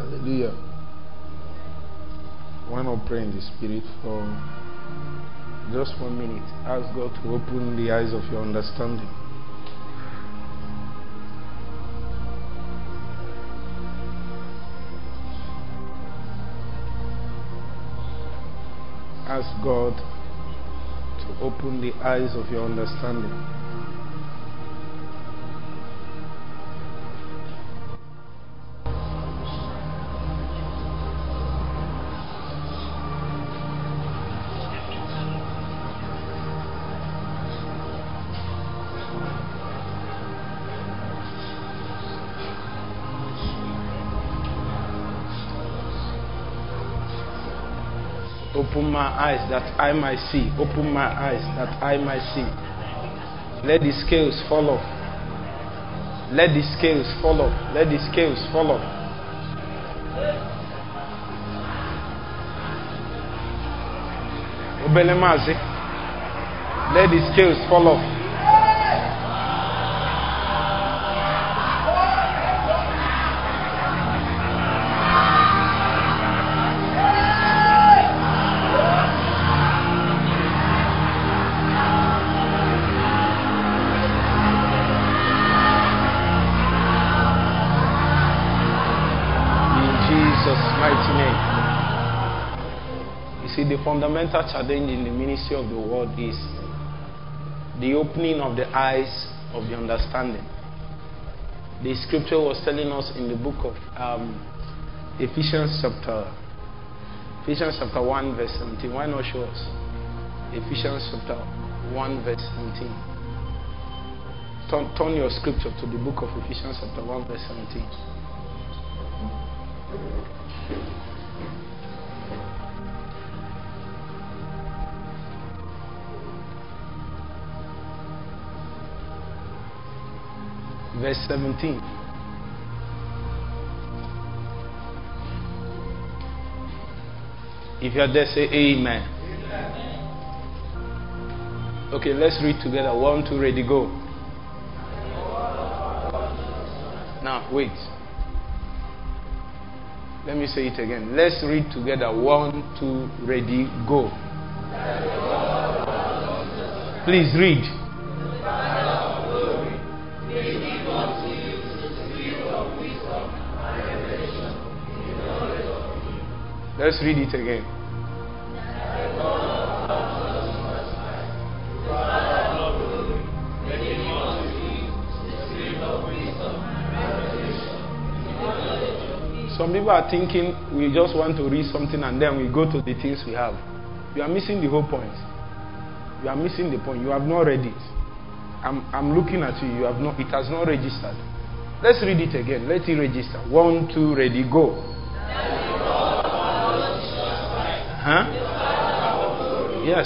Hallelujah. Why not pray in the Spirit for just 1 minute? Ask God to open the eyes of your understanding. Ask God to open the eyes of your understanding. Open my eyes that I might see. Open my eyes that I might see. Let the scales fall off. Let the scales fall off. Let the scales fall off. Obelemazi. Let the scales fall off. The fundamental challenge in the ministry of the word is the opening of the eyes of the understanding. The scripture was telling us in the book of Ephesians chapter 1 verse 17. Why not show us? Ephesians chapter 1 verse 17. Turn your scripture to the book of Ephesians chapter 1 verse 17. Verse 17. If you are there, say amen. Okay, let's read together. 1, 2, ready, go. Now, wait. Let me say it again. Let's read together. 1, 2, ready, go. Please read. Let's read it again. Some people are thinking we just want to read something and then we go to the things we have. You are missing the whole point. You are missing the point. You have not read it. I'm looking at you. You have not. It has not registered. Let's read it again. Let it register. 1, 2, ready, go. Huh? Yes.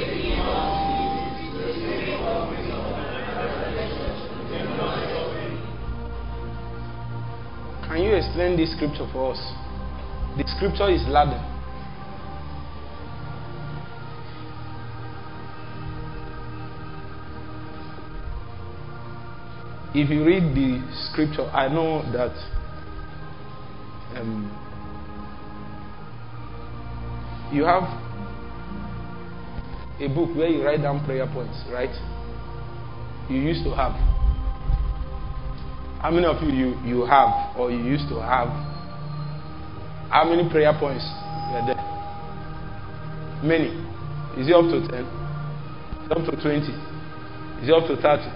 Can you explain this scripture for us? The scripture is Latin. If you read the scripture, I know that you have a book where you write down prayer points, right? You used to have. How many of you have or you used to have? How many prayer points were there? Many. Is it up to 10? Is it up to 20? Is it up to 30?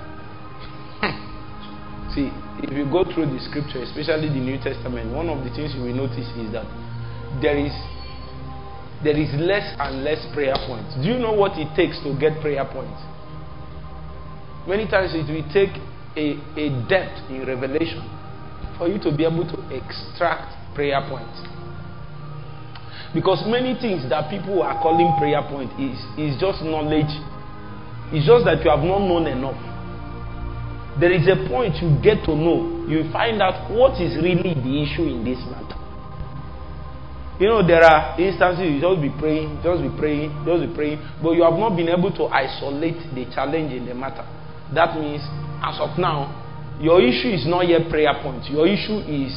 See, if you go through the scripture, especially the New Testament, one of the things you will notice is that there is less and less prayer points. Do you know what it takes to get prayer points? Many times it will take a depth in revelation for you to be able to extract prayer points. Because many things that people are calling prayer point is just knowledge. It's just that you have not known enough. There is a point you get to know. You find out what is really the issue in this matter. You know, there are instances you just be praying, but you have not been able to isolate the challenge in the matter. That means, as of now, your issue is not yet prayer point. Your issue is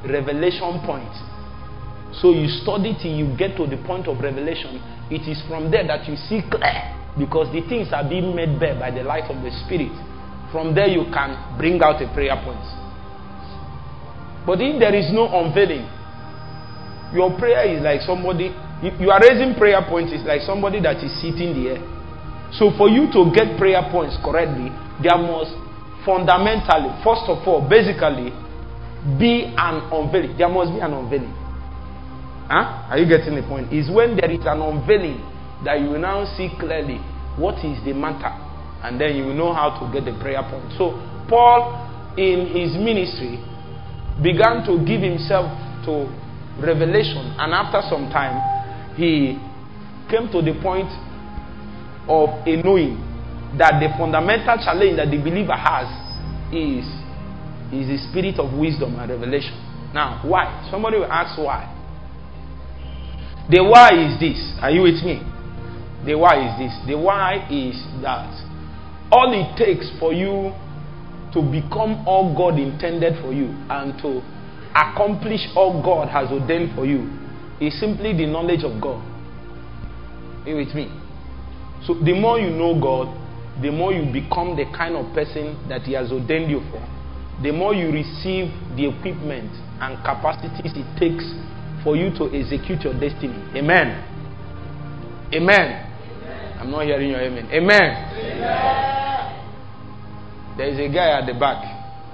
revelation point. So you study till you get to the point of revelation. It is from there that you see clear, because the things are being made bare by the light of the Spirit. From there you can bring out a prayer point. But if there is no unveiling, your prayer is like somebody, you are raising prayer points, is like somebody that is sitting there. So for you to get prayer points correctly, there must fundamentally, first of all, basically, be an unveiling. There must be an unveiling. Are you getting the point? Is when there is an unveiling that you will now see clearly what is the matter, and then you will know how to get the prayer point. So Paul, in his ministry, began to give himself to revelation, and after some time, he came to the point of a knowing that the fundamental challenge that the believer has is the spirit of wisdom and revelation. Now, why? Somebody will ask why. The why is this. Are you with me? The why is this. The why is that all it takes for you to become all God intended for you and to accomplish all God has ordained for you is simply the knowledge of God. Are you with me? So the more you know God, the more you become the kind of person that He has ordained you for. The more you receive the equipment and capacities it takes for you to execute your destiny. Amen. Amen. Amen. I'm not hearing your amen. Amen. Amen. There is a guy at the back.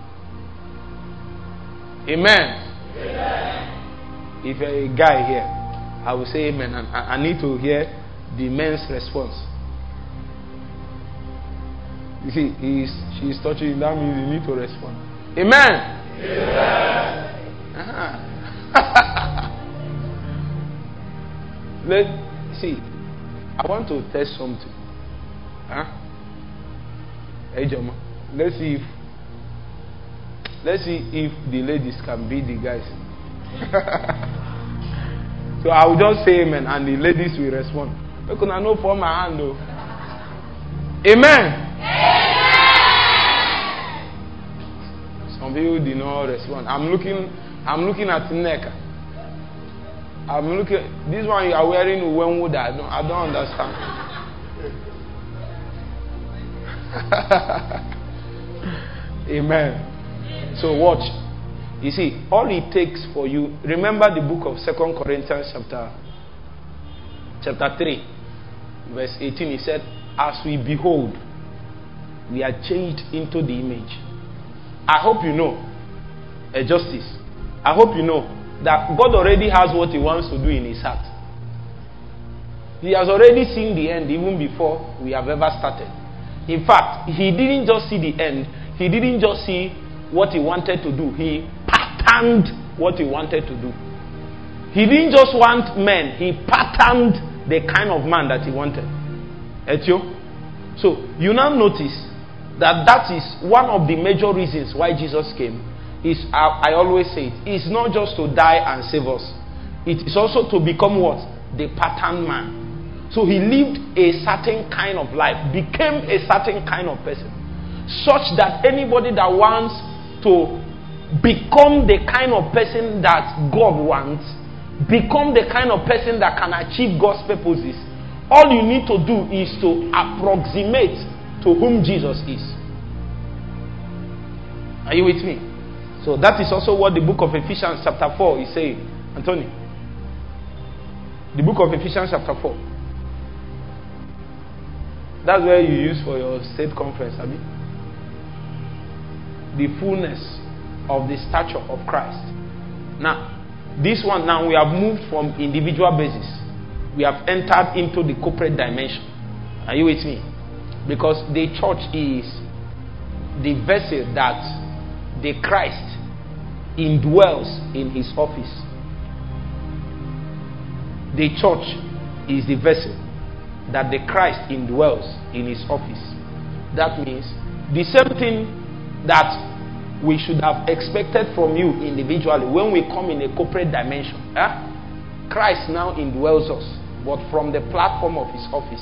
Amen. Amen. If you're a guy here, I will say amen. And I need to hear the men's response. You see, she's touching you. That means you need to respond. Amen. Amen. Let's see. I want to test something. Hey, Joma. Let's see if the ladies can beat the guys. So I will just say amen, and the ladies will respond. Look, I know for my hand though. Amen. Some people did not respond. I'm looking at Nneka. This one you are wearing Uwenwood. I don't understand. Amen. So watch. You see, all it takes for you. Remember the book of 2 Corinthians chapter 3, verse 18. He said, "As we behold, we are changed into the image." I hope you know, justice. I hope you know that God already has what He wants to do in His heart. He has already seen the end even before we have ever started. In fact, He didn't just see the end. He didn't just see what He wanted to do. He patterned what He wanted to do. He didn't just want men. He patterned the kind of man that He wanted. Etio? So, you now notice that is one of the major reasons why Jesus came. Is I always say it's not just to die and save us. It is also to become what? The pattern man. So he lived a certain kind of life, became a certain kind of person, such that anybody that wants to become the kind of person that God wants, become the kind of person that can achieve God's purposes, all you need to do is to approximate to whom Jesus is. Are you with me? So that is also what the book of Ephesians chapter 4 is saying. Anthony. The book of Ephesians chapter 4. That's where you use for your state conference, Abi. The fullness of the stature of Christ. Now, this one now we have moved from individual basis. We have entered into the corporate dimension. Are you with me? Because the church is the vessel that the Christ indwells in His office. The church is the vessel that the Christ indwells in His office. That means the same thing that we should have expected from you individually when we come in a corporate dimension. Christ now indwells us, but from the platform of His office.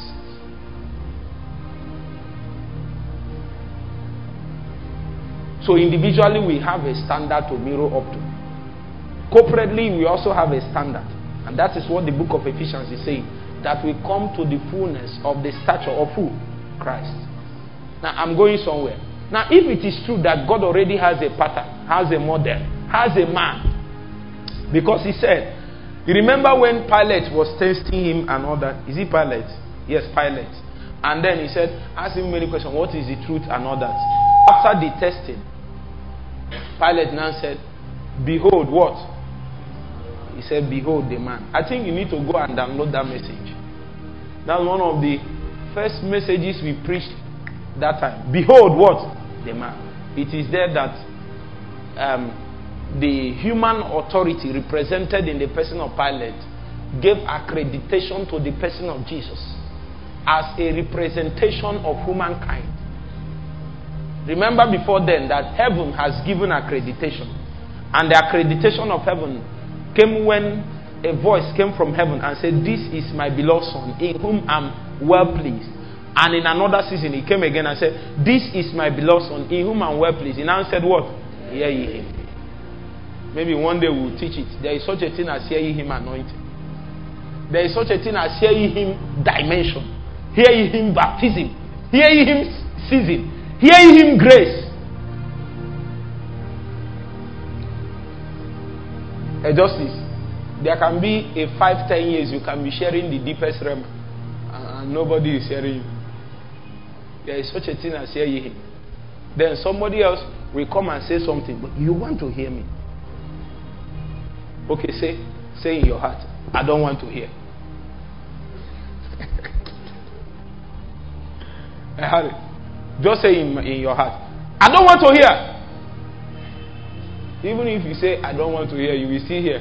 So individually we have a standard to mirror up to. Corporately, we also have a standard. And that is what the book of Ephesians is saying. That we come to the fullness of the stature of who? Christ. Now, I'm going somewhere. Now, if it is true that God already has a pattern, has a model, has a man, because he said, you remember when Pilate was testing him and all that? Is it Pilate? Yes, Pilate. And then he said, ask him many questions, what is the truth and all that? After the testing, Pilate now said, behold what? He said, behold the man. I think you need to go and download that message. That's one of the first messages we preached that time. Behold what? The man. It is there that the human authority represented in the person of Pilate gave accreditation to the person of Jesus as a representation of humankind. Remember before then that heaven has given accreditation. And the accreditation of heaven came when a voice came from heaven and said, this is my beloved son in whom I'm well pleased. And in another season he came again and said, this is my beloved son in whom I'm well pleased. He now said what? Hear ye him. Maybe one day we'll teach it. There is such a thing as hear ye him anointing. There is such a thing as hear ye him dimension. Hear ye him baptism. Hear ye him season. Hear ye him grace. A justice. There can be a 5-10 years you can be sharing the deepest realm and nobody is hearing you. There is such a thing as hear ye him. Then somebody else will come and say something, but you want to hear me. Okay, say in your heart, I don't want to hear. Just say in your heart, I don't want to hear. Even if you say, I don't want to hear, you will still hear.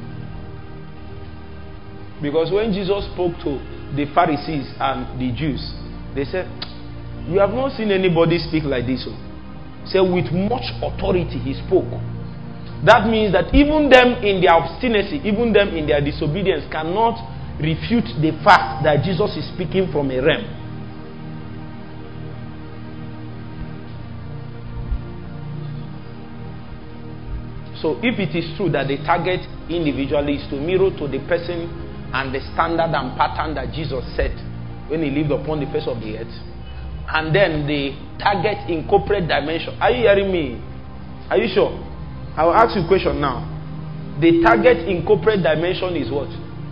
Because when Jesus spoke to the Pharisees and the Jews, they said, you have not seen anybody speak like this. So with much authority he spoke. That means that even them in their obstinacy, even them in their disobedience cannot refute the fact that Jesus is speaking from a realm. So if it is true that the target individually is to mirror to the person and the standard and pattern that Jesus set when he lived upon the face of the earth, and then the target in corporate dimension. Are you hearing me? Are you sure? I will ask you a question now. The target in corporate dimension is what?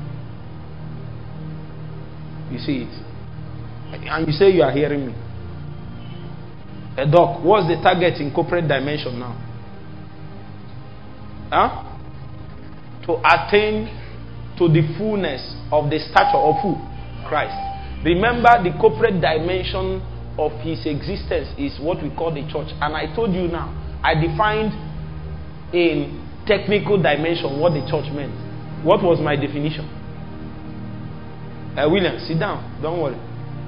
You see it. And you say you are hearing me. A doc, what's the target in corporate dimension now? To attain to the fullness of the stature of who? Christ. Remember, the corporate dimension of his existence is what we call the church. And I told you now, I defined in technical dimension what the church meant. What was my definition? William, sit down. Don't worry.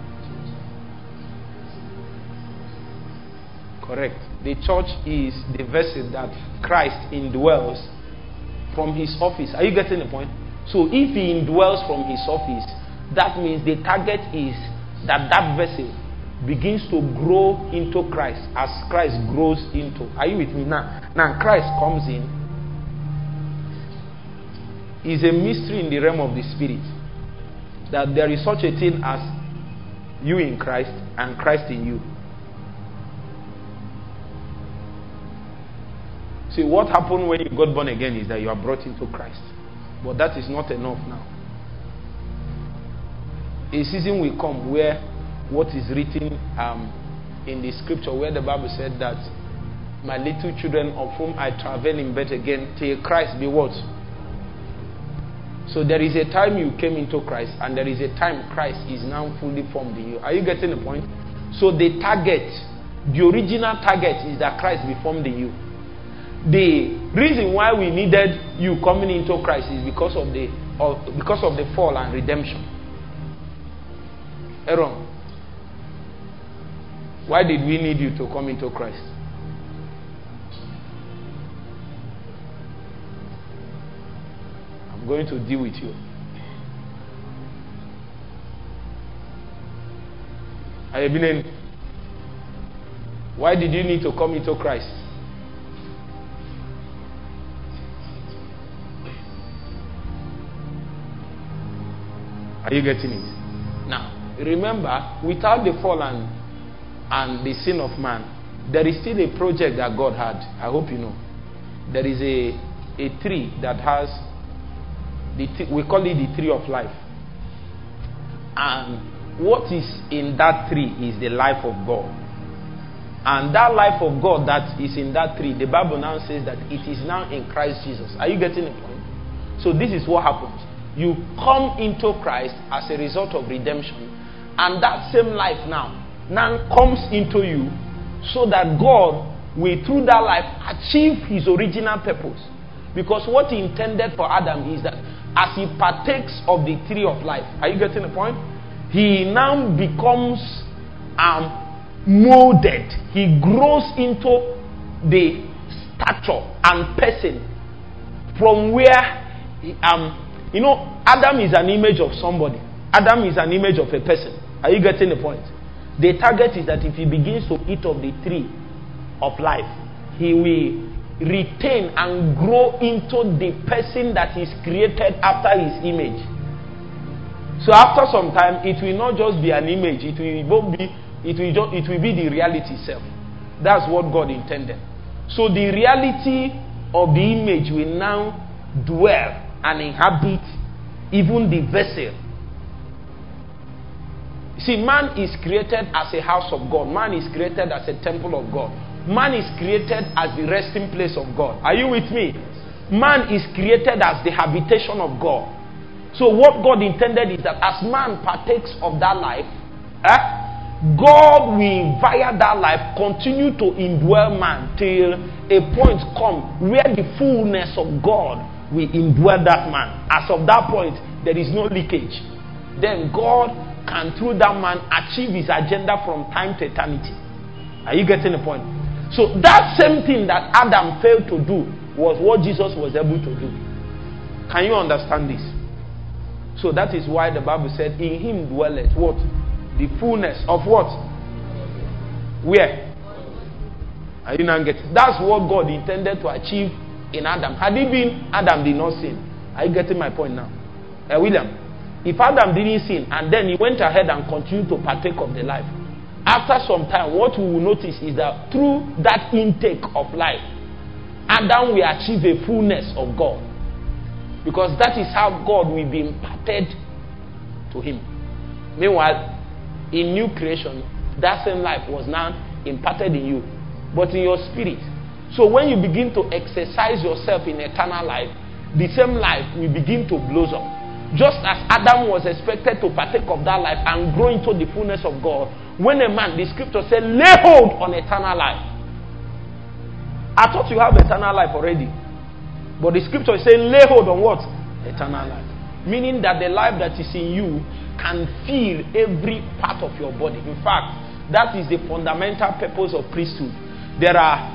Correct. The church is the vessel that Christ indwells from his office. Are you getting the point? So if he indwells from his office, that means the target is that that vessel begins to grow into Christ as Christ grows into. Are you with me now? Now Christ comes in. Is a mystery in the realm of the spirit. That there is such a thing as you in Christ and Christ in you. See, what happened when you got born again is that you are brought into Christ. But that is not enough now. A season will come where what is written in the scripture, where the Bible said that my little children of whom I travel in bed again till Christ be what? So there is a time you came into Christ and there is a time Christ is now fully formed in you. Are you getting the point? So the target, the original target is that Christ be formed in you. The reason why we needed you coming into Christ is because of the fall and redemption. Aaron, why did we need you to come into Christ? I'm going to deal with you. Why did you need to come into Christ? Are you getting it? Now, remember, without the fall and the sin of man, there is still a project that God had. I hope you know. There is a tree that has, we call it the tree of life. And what is in that tree is the life of God. And that life of God that is in that tree, the Bible now says that it is now in Christ Jesus. Are you getting the point? So this is what happens. You come into Christ as a result of redemption. And that same life now comes into you so that God will, through that life, achieve his original purpose. Because what he intended for Adam is that as he partakes of the tree of life, are you getting the point? He now becomes molded. He grows into the stature and person from where, Adam is an image of somebody. Adam is an image of a person. Are you getting the point? The target is that if he begins to eat of the tree of life, he will retain and grow into the person that is created after his image. So after some time, it will not just be an image, it will be the reality itself. That's what God intended. So the reality of the image will now dwell and inhabit even the vessel. See, man is created as a house of God. Man is created as a temple of God. Man is created as the resting place of God. Are you with me? Man is created as the habitation of God. So what God intended is that as man partakes of that life, God will, via that life, continue to indwell man till a point come where the fullness of God will indwell that man. As of that point, there is no leakage. Then God can, through that man, achieve his agenda from time to eternity. Are you getting the point? So that same thing that Adam failed to do was what Jesus was able to do. Can you understand this? So that is why the Bible said, in him dwelleth what? The fullness of what? Where? Are you not getting? That's what God intended to achieve in Adam. Had it been Adam did not sin. Are you getting my point now? William, if Adam didn't sin and then he went ahead and continued to partake of the life, after some time, what we will notice is that through that intake of life, Adam will achieve a fullness of God. Because that is how God will be imparted to him. Meanwhile, in new creation, that same life was now imparted in you, but in your spirit. So when you begin to exercise yourself in eternal life, the same life will begin to blossom. Just as Adam was expected to partake of that life and grow into the fullness of God, when a man, the scripture said, lay hold on eternal life. I thought you have eternal life already. But the scripture is saying, lay hold on what? Eternal life. Meaning that the life that is in you can feel every part of your body. In fact, that is the fundamental purpose of priesthood. There are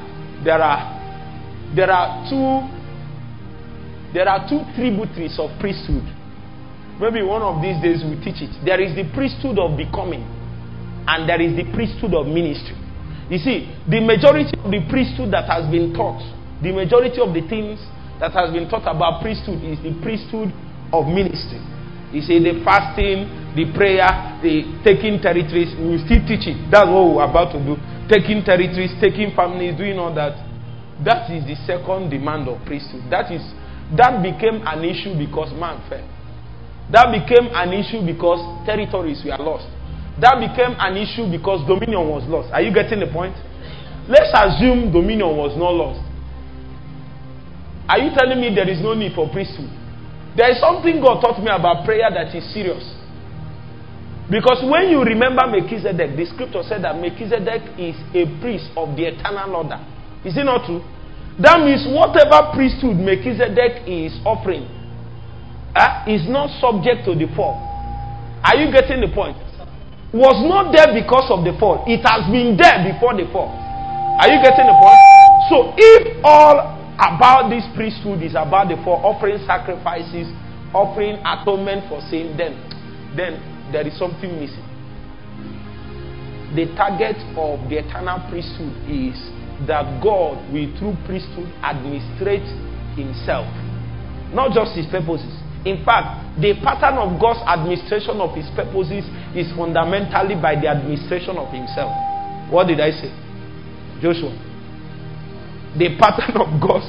two tributaries of priesthood. Maybe one of these days we'll teach it. There is the priesthood of becoming, and there is the priesthood of ministry. You see, the majority of the priesthood that has been taught, the majority of the things that has been taught about priesthood is the priesthood of ministry. You see, the fasting, the prayer, the taking territories, we will still teach it. That's what we're about to do. Taking territories, taking families, doing all that. That is the second demand of priesthood. That became an issue because man fell. That became an issue because territories were lost. That became an issue because dominion was lost. Are you getting the point? Let's assume dominion was not lost. Are you telling me there is no need for priesthood? There is something God taught me about prayer that is serious. Because when you remember Melchizedek, the scripture said that Melchizedek is a priest of the eternal order. Is it not true? That means whatever priesthood Melchizedek is offering is not subject to the fall. Are you getting the point? Was not there because of the fall. It has been there before the fall. Are you getting the point? So if all about this priesthood is about the fall, offering sacrifices, offering atonement for sin, then there is something missing. The target of the eternal priesthood is that God will, through priesthood, administrate himself. Not just his purposes. In fact, the pattern of God's administration of his purposes is fundamentally by the administration of himself. What did I say? Joshua. The pattern of God's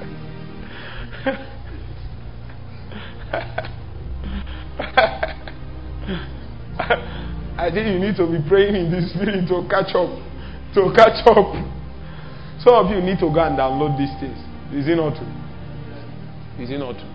I think you need to be praying in the spirit to catch up. To catch up. Some of you need to go and download these things. Is it not true? Is it not true?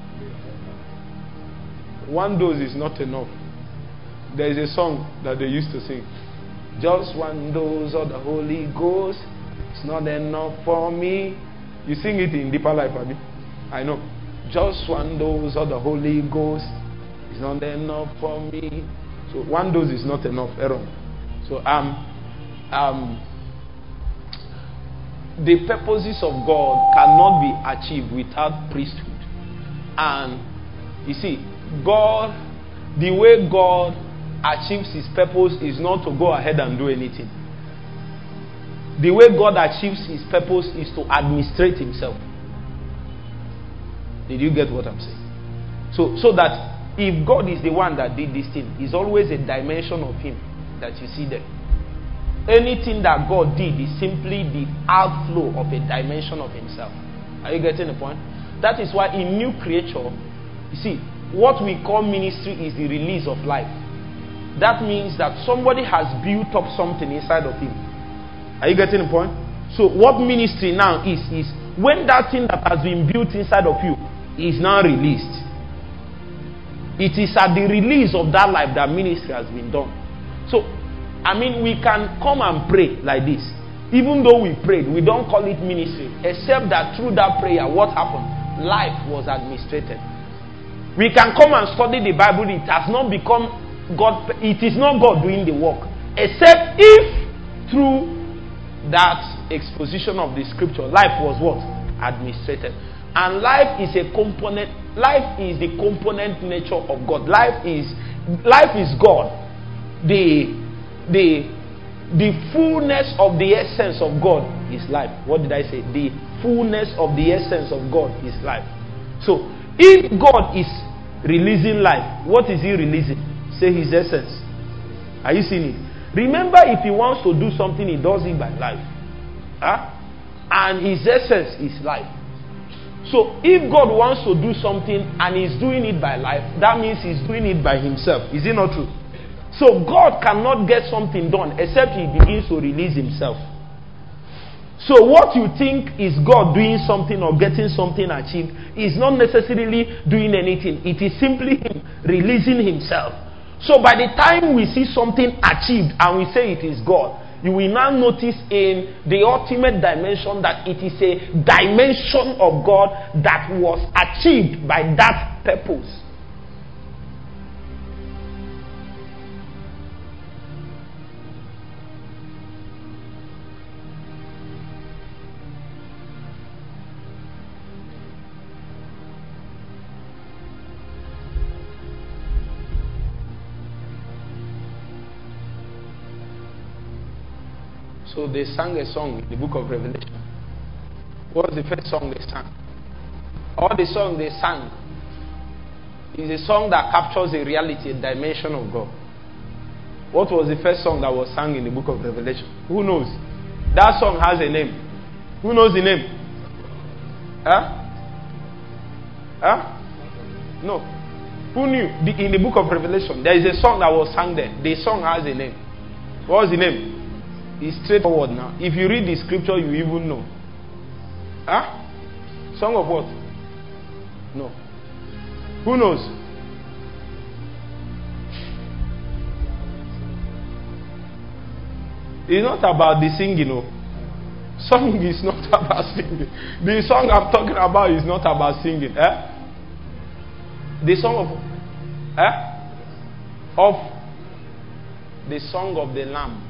One dose is not enough. There is a song that they used to sing. Just one dose of the Holy Ghost. It's not enough for me. You sing it in Deeper Life, Abby. I know. Just one dose of the Holy Ghost. It's not enough for me. So one dose is not enough, Aaron. So the purposes of God cannot be achieved without priesthood. And you see, God, the way God achieves his purpose is not to go ahead and do anything. The way God achieves his purpose is to administrate himself. Did you get what I'm saying? So that if God is the one that did this thing, it's always a dimension of him that you see there. Anything that God did is simply the outflow of a dimension of himself. Are you getting the point? That is why in new creature, you see, what we call ministry is the release of life. That means that somebody has built up something inside of him. Are you getting the point? So what ministry now is when that thing that has been built inside of you is now released. It is at the release of that life that ministry has been done. So, I mean, we can come and pray like this. Even though we prayed, we don't call it ministry. Except that through that prayer, what happened? Life was administrated. We can come and study the Bible. It has not become God. It is not God doing the work. Except if through that exposition of the scripture, life was what? Administrated. And life is a component. Life is the component nature of God. Life is God. The fullness of the essence of God is life. What did I say? The fullness of the essence of God is life. So, if God is releasing life, what is he releasing? Say his essence. Are you seeing it? Remember, if he wants to do something, he does it by life. And his essence is life. So, if God wants to do something and he's doing it by life, that means he's doing it by himself. Is it not true? So, God cannot get something done except he begins to release himself. So, what you think is God doing something or getting something achieved is not necessarily doing anything. It is simply him releasing himself. So, by the time we see something achieved and we say it is God, you will now notice in the ultimate dimension that it is a dimension of God that was achieved by that purpose. So they sang a song in the book of Revelation. What was the first song they sang? All the song they sang is a song that captures a reality, a dimension of God. What was the first song that was sung in the book of Revelation? Who knows? That song has a name. Who knows the name? No. Who knew? In the book of Revelation, there is a song that was sung there. The song has a name. What was the name? It's straightforward now. If you read the scripture, you even know. Song of what? No. Who knows? It's not about the singing, no. Song is not about singing. The song I'm talking about is not about singing. The song of the song of the Lamb.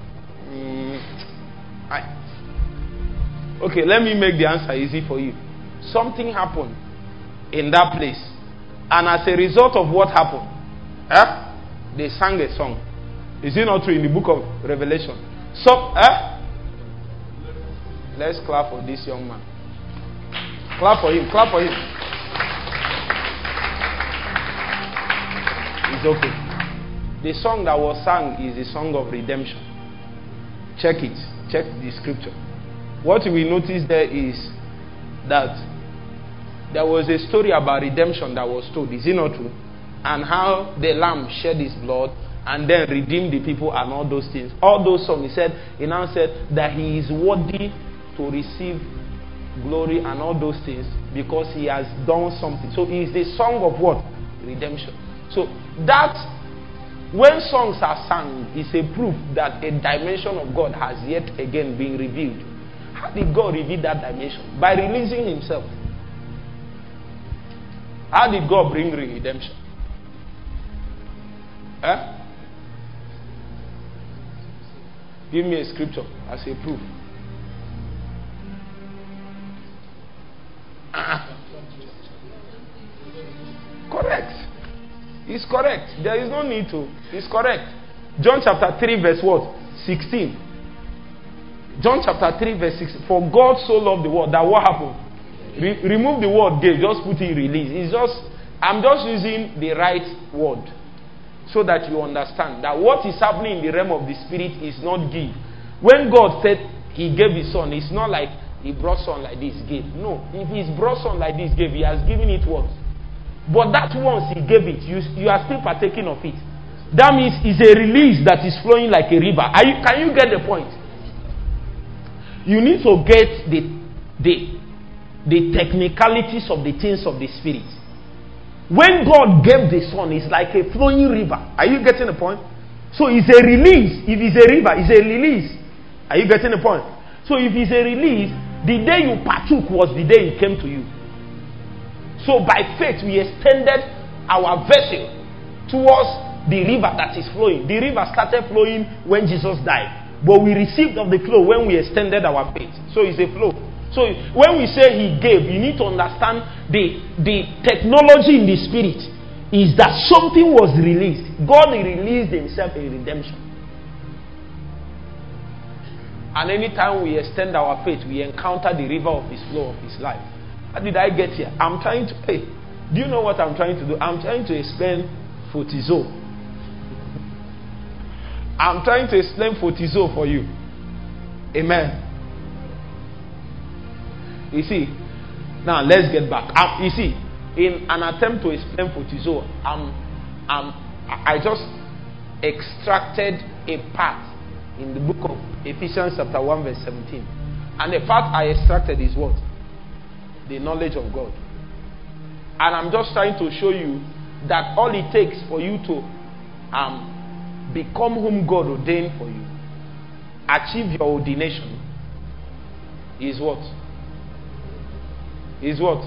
Okay, let me make the answer easy for you. Something happened in that place, and as a result of what happened, they sang a song. Is it not true in the book of Revelation? So, let's clap for this young man. Clap for him. Clap for him. It's okay. The song that was sung is the song of redemption. Check it. Check the scripture. What we notice there is that there was a story about redemption that was told. Is it not true? And how the lamb shed his blood and then redeemed the people and all those things. All those songs, he now said that he is worthy to receive glory and all those things because he has done something. So it is the song of what? Redemption. So that when songs are sung is a proof that a dimension of God has yet again been revealed. How did God reveal that dimension? By releasing himself. How did God bring redemption? Give me a scripture as a proof. Correct. It's correct. There is no need to. It's correct. John chapter 3 verse what? 16. John chapter 3 verse 16. For God so loved the world that what happened? Remove the word gave. Just put in release. It's just, I'm just using the right word so that you understand that what is happening in the realm of the spirit is not give. When God said he gave his son, it's not like he brought son like this, gave. No. If he's brought son like this, gave, he has given it what? But that once he gave it, you are still partaking of it. That means it's a release that is flowing like a river. Can you get the point? You need to get the technicalities of the things of the spirit. When God gave the son, it's like a flowing river. Are you getting the point? So it's a release. If it's a river, it's a release. Are you getting the point? So if it's a release, the day you partook was the day it came to you. So by faith, we extended our vessel towards the river that is flowing. The river started flowing when Jesus died. But we received of the flow when we extended our faith. So it's a flow. So when we say he gave, you need to understand the technology in the spirit is that something was released. God released himself in redemption. And anytime we extend our faith, we encounter the river of his flow of his life. How did I get here? I'm trying to, do you know what I'm trying to do? I'm trying to explain photizo. I'm trying to explain photizo for you. Amen. You see, now let's get back. You see, in an attempt to explain photizo, I just extracted a part in the book of Ephesians chapter 1 verse 17. And the part I extracted is what? The knowledge of God. And I'm just trying to show you that all it takes for you to become whom God ordained for you, achieve your ordination, is what? Is what?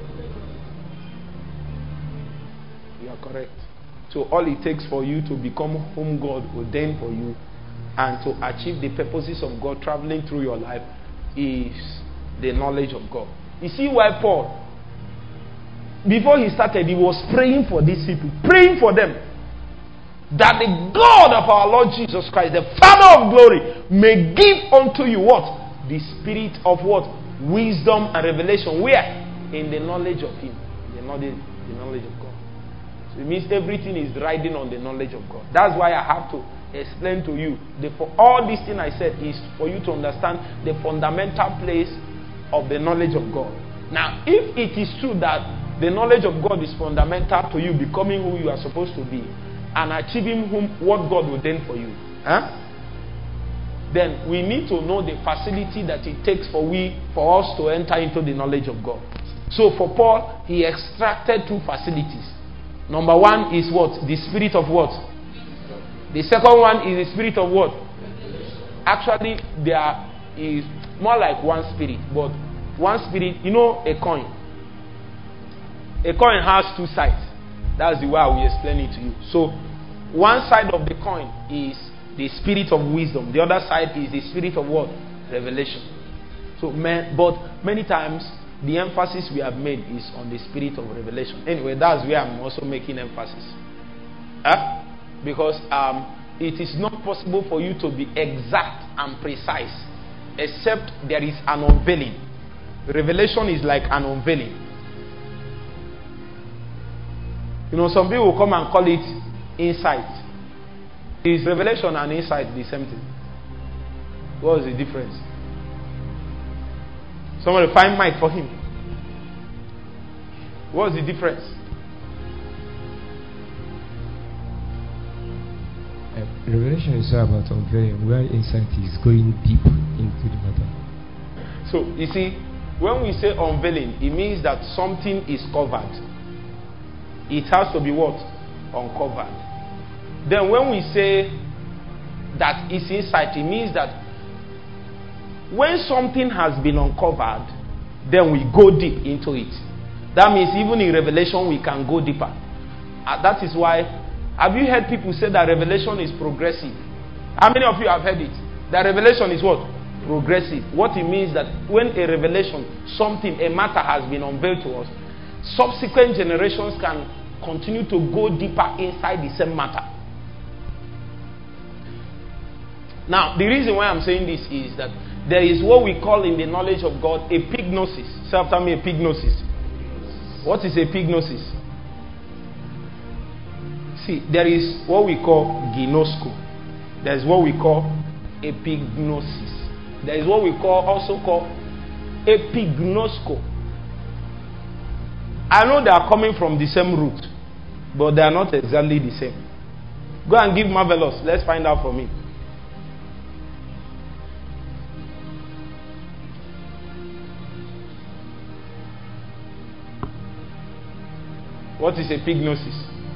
You are correct. So all it takes for you to become whom God ordained for you and to achieve the purposes of God traveling through your life is the knowledge of God. You see why Paul, before he started, he was praying for these people, praying for them, that the God of our Lord Jesus Christ, the Father of glory, may give unto you what? The spirit of what? Wisdom and revelation. Where? In the knowledge of him. The knowledge of God. So it means everything is riding on the knowledge of God. That's why I have to explain to you. For all this thing I said is for you to understand the fundamental place of the knowledge of God. Now, if it is true that the knowledge of God is fundamental to you becoming who you are supposed to be and achieving what God ordained for you, then we need to know the facility that it takes for us to enter into the knowledge of God. So for Paul, he extracted two facilities. Number one is what? The spirit of what? The second one is the spirit of what? Actually, there is more like one spirit, but one spirit, you know, a coin. A coin has two sides. That's the way I will explain it to you. So, one side of the coin is the spirit of wisdom. The other side is the spirit of what? Revelation. So, but many times, the emphasis we have made is on the spirit of revelation. Anyway, that's where I'm also making emphasis. Because it is not possible for you to be exact and precise except there is an unveiling. Revelation is like an unveiling. You know, some people will come and call it insight. Is revelation and insight the same thing? What is the difference? Somebody find mic for him. What is the difference? Revelation is about unveiling, where insight is going deep into the matter. So, you see, when we say unveiling, it means that something is covered. It has to be what? Uncovered. Then when we say that it's insight, it means that when something has been uncovered, then we go deep into it. That means even in revelation, we can go deeper. That is why, have you heard people say that revelation is progressive? How many of you have heard it? That revelation is what? Progressive. What it means that when a revelation, something, a matter has been unveiled to us, subsequent generations can continue to go deeper inside the same matter. Now, the reason why I'm saying this is that there is what we call in the knowledge of God epignosis. Say after me, epignosis. What is epignosis? See, there is what we call ginosko. There is what we call epignosis. There is what we also call epignosko. I know they are coming from the same root, but they are not exactly the same. Go and give Marvelous. Let's find out from him. What is epignosis?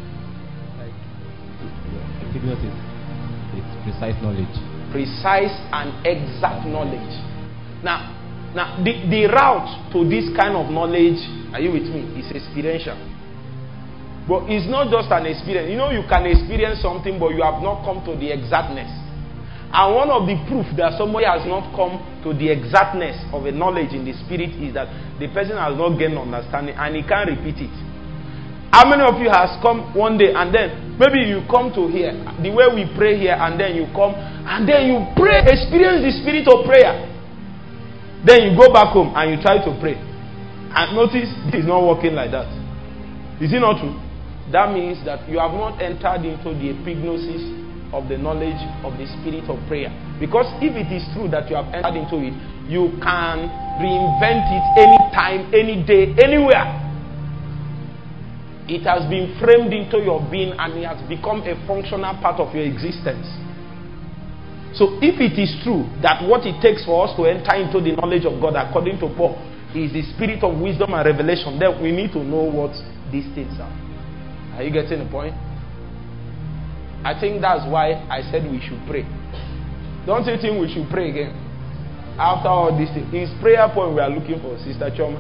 Epignosis, it's precise knowledge. Precise and exact knowledge. Now the route to this kind of knowledge, are you with me, is experiential. But it's not just an experience. You know, you can experience something, but you have not come to the exactness. And one of the proof that somebody has not come to the exactness of a knowledge in the spirit is that the person has not gained understanding and he can't repeat it. How many of you has come one day and then maybe you come to here, the way we pray here, and then you come and then you pray, experience the spirit of prayer. Then you go back home and you try to pray. And notice it is not working like that. Is it not true? That means that you have not entered into the epignosis of the knowledge of the spirit of prayer. Because if it is true that you have entered into it, you can reinvent it anytime, any day, anywhere. It has been framed into your being and it has become a functional part of your existence. So if it is true that what it takes for us to enter into the knowledge of God according to Paul is the spirit of wisdom and revelation, then we need to know what these things are. Are you getting the point? I think that's why I said we should pray. Don't you think we should pray again? After all these things. It's prayer point we are looking for, Sister Choma.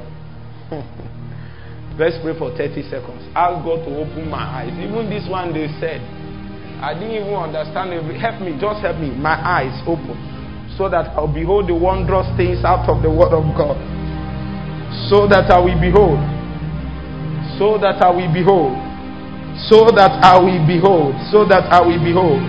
Let's pray for 30 seconds. Ask God to open my eyes. Even this one they said, I didn't even understand. Help me, just help me. My eyes open so that I'll behold the wondrous things out of the word of God. So that I will behold. So that I will behold. So that I will behold. So that I will behold.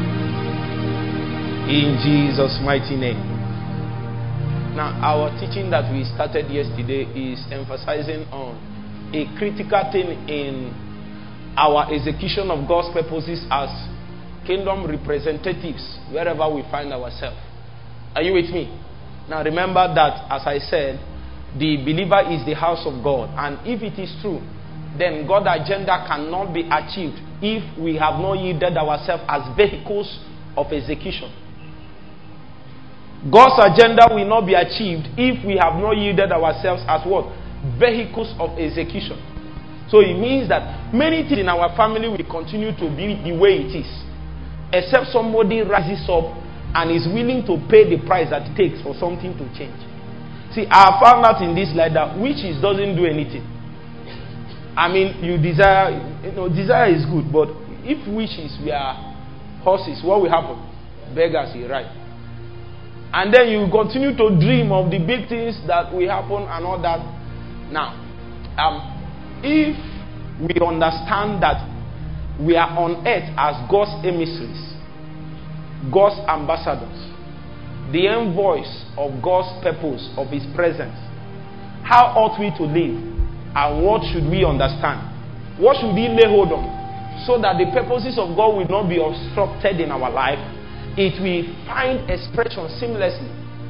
In Jesus' mighty name. Now, our teaching that we started yesterday is emphasizing on a critical thing in our execution of God's purposes as kingdom representatives wherever we find ourselves. Are you with me? Now remember that, as I said, the believer is the house of God. And if it is true, then God's agenda cannot be achieved if we have not yielded ourselves as vehicles of execution. God's agenda will not be achieved if we have not yielded ourselves as what? Vehicles of execution. So it means that many things in our family will continue to be the way it is, except somebody rises up and is willing to pay the price that it takes for something to change. See, I found out in this life that wishes doesn't do anything. I mean, you desire, desire is good, but if wishes were horses, what will happen? Beggars will ride. And then you continue to dream of the big things that will happen and all that. Now, if we understand that we are on earth as God's emissaries, God's ambassadors, the envoys of God's purpose, of His presence, how ought we to live? And what should we understand? What should we lay hold on? so that the purposes of God will not be obstructed in our life, it will find expression seamlessly.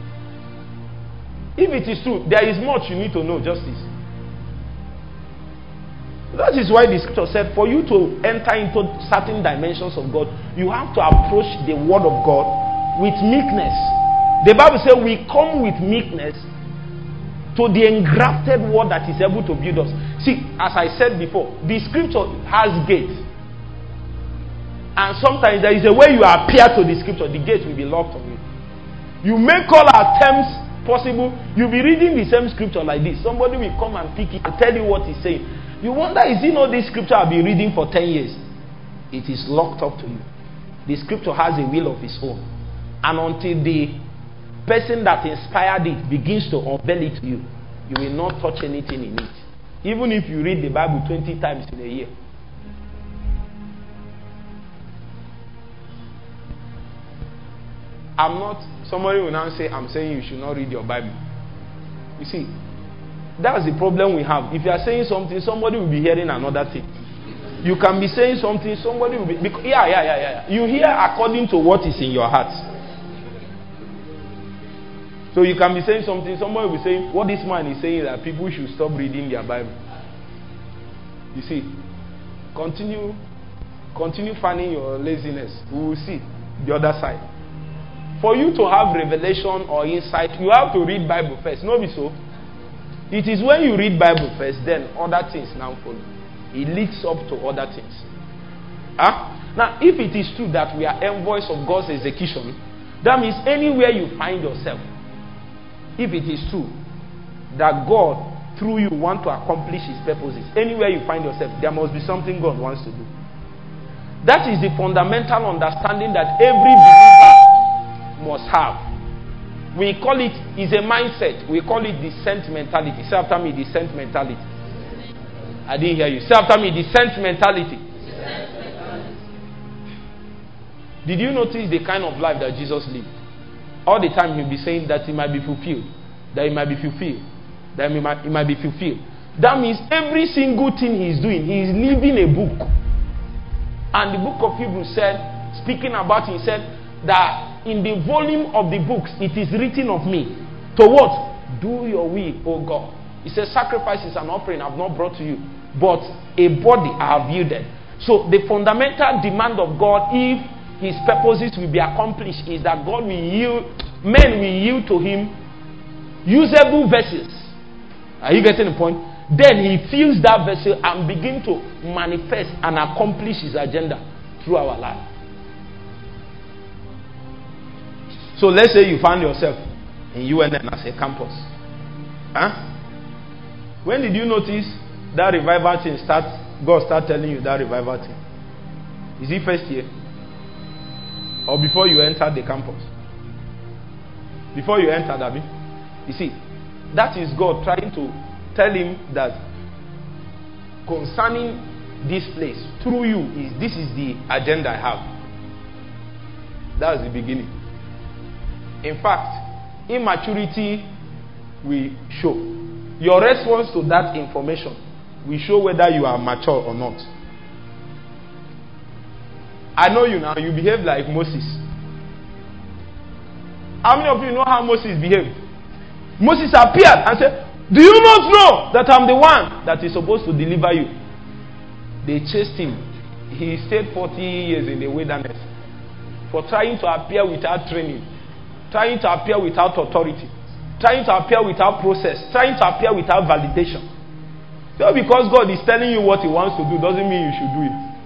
If it is true, there is much you need to know, justice. That is why the scripture said, for you to enter into certain dimensions of God, you have to approach the word of God with meekness. The Bible says we come with meekness to the engrafted word that is able to build us. See, as I said before, the scripture has gates. And sometimes there is a way you appear to the scripture, the gate will be locked on you. You make all attempts possible. You'll be reading the same scripture like this. Somebody will come and pick it and tell you what he's saying. You wonder, is it not this scripture I've been reading for 10 years? It is locked up to you. The scripture has a will of its own. And until the person that inspired it begins to unveil it to you, you will not touch anything in it. Even if you read the Bible 20 times in a year. Somebody will now say, I'm saying you should not read your Bible. You see, that's the problem we have. If you are saying something, somebody will be hearing another thing. You can be saying something, somebody will be... You hear according to what is in your heart. So you can be saying something, somebody will be saying, what this man is saying, that people should stop reading their Bible. You see, continue fanning your laziness. We will see the other side. For you to have revelation or insight, you have to read Bible first. No, be so. It is when you read Bible first, then other things now follow. It leads up to other things. Now, if it is true that we are envoys of God's execution, that means anywhere you find yourself, if it is true that God, through you, want to accomplish His purposes, anywhere you find yourself, there must be something God wants to do. That is the fundamental understanding that every believer must have. We call it, is a mindset. We call it descent mentality. Say after me, descent mentality. I didn't hear you. Say after me, descent mentality. Did you notice the kind of life that Jesus lived? All the time he'll be saying that it might be fulfilled. That it might be fulfilled. That it might be fulfilled. That means every single thing he's doing, he is living a book. And the book of Hebrews said, speaking about it, he said that in the volume of the books, it is written of me. To what? Do your will, O God. He says, sacrifices and offering I have not brought to you, but a body I have yielded. So the fundamental demand of God, if His purposes will be accomplished, is that God will yield, men will yield to Him usable vessels. Are you getting the point? Then He fills that vessel and begin to manifest and accomplish His agenda through our life. So let's say you find yourself in UNN as a campus. When did you notice that revival thing God start telling you that revival thing? Is it first year? Or before you entered the campus? Before you entered, Abi? You see, that is God trying to tell him that concerning this place, through you, this is the agenda I have. That's the beginning. In fact, immaturity will show. Your response to that information will show whether you are mature or not. I know you now, you behave like Moses. How many of you know how Moses behaved? Moses appeared and said, do you not know that I'm the one that is supposed to deliver you? They chased him. He stayed 40 years in the wilderness for trying to appear without training, trying to appear without authority, trying to appear without process, trying to appear without validation. So because God is telling you what He wants to do doesn't mean you should do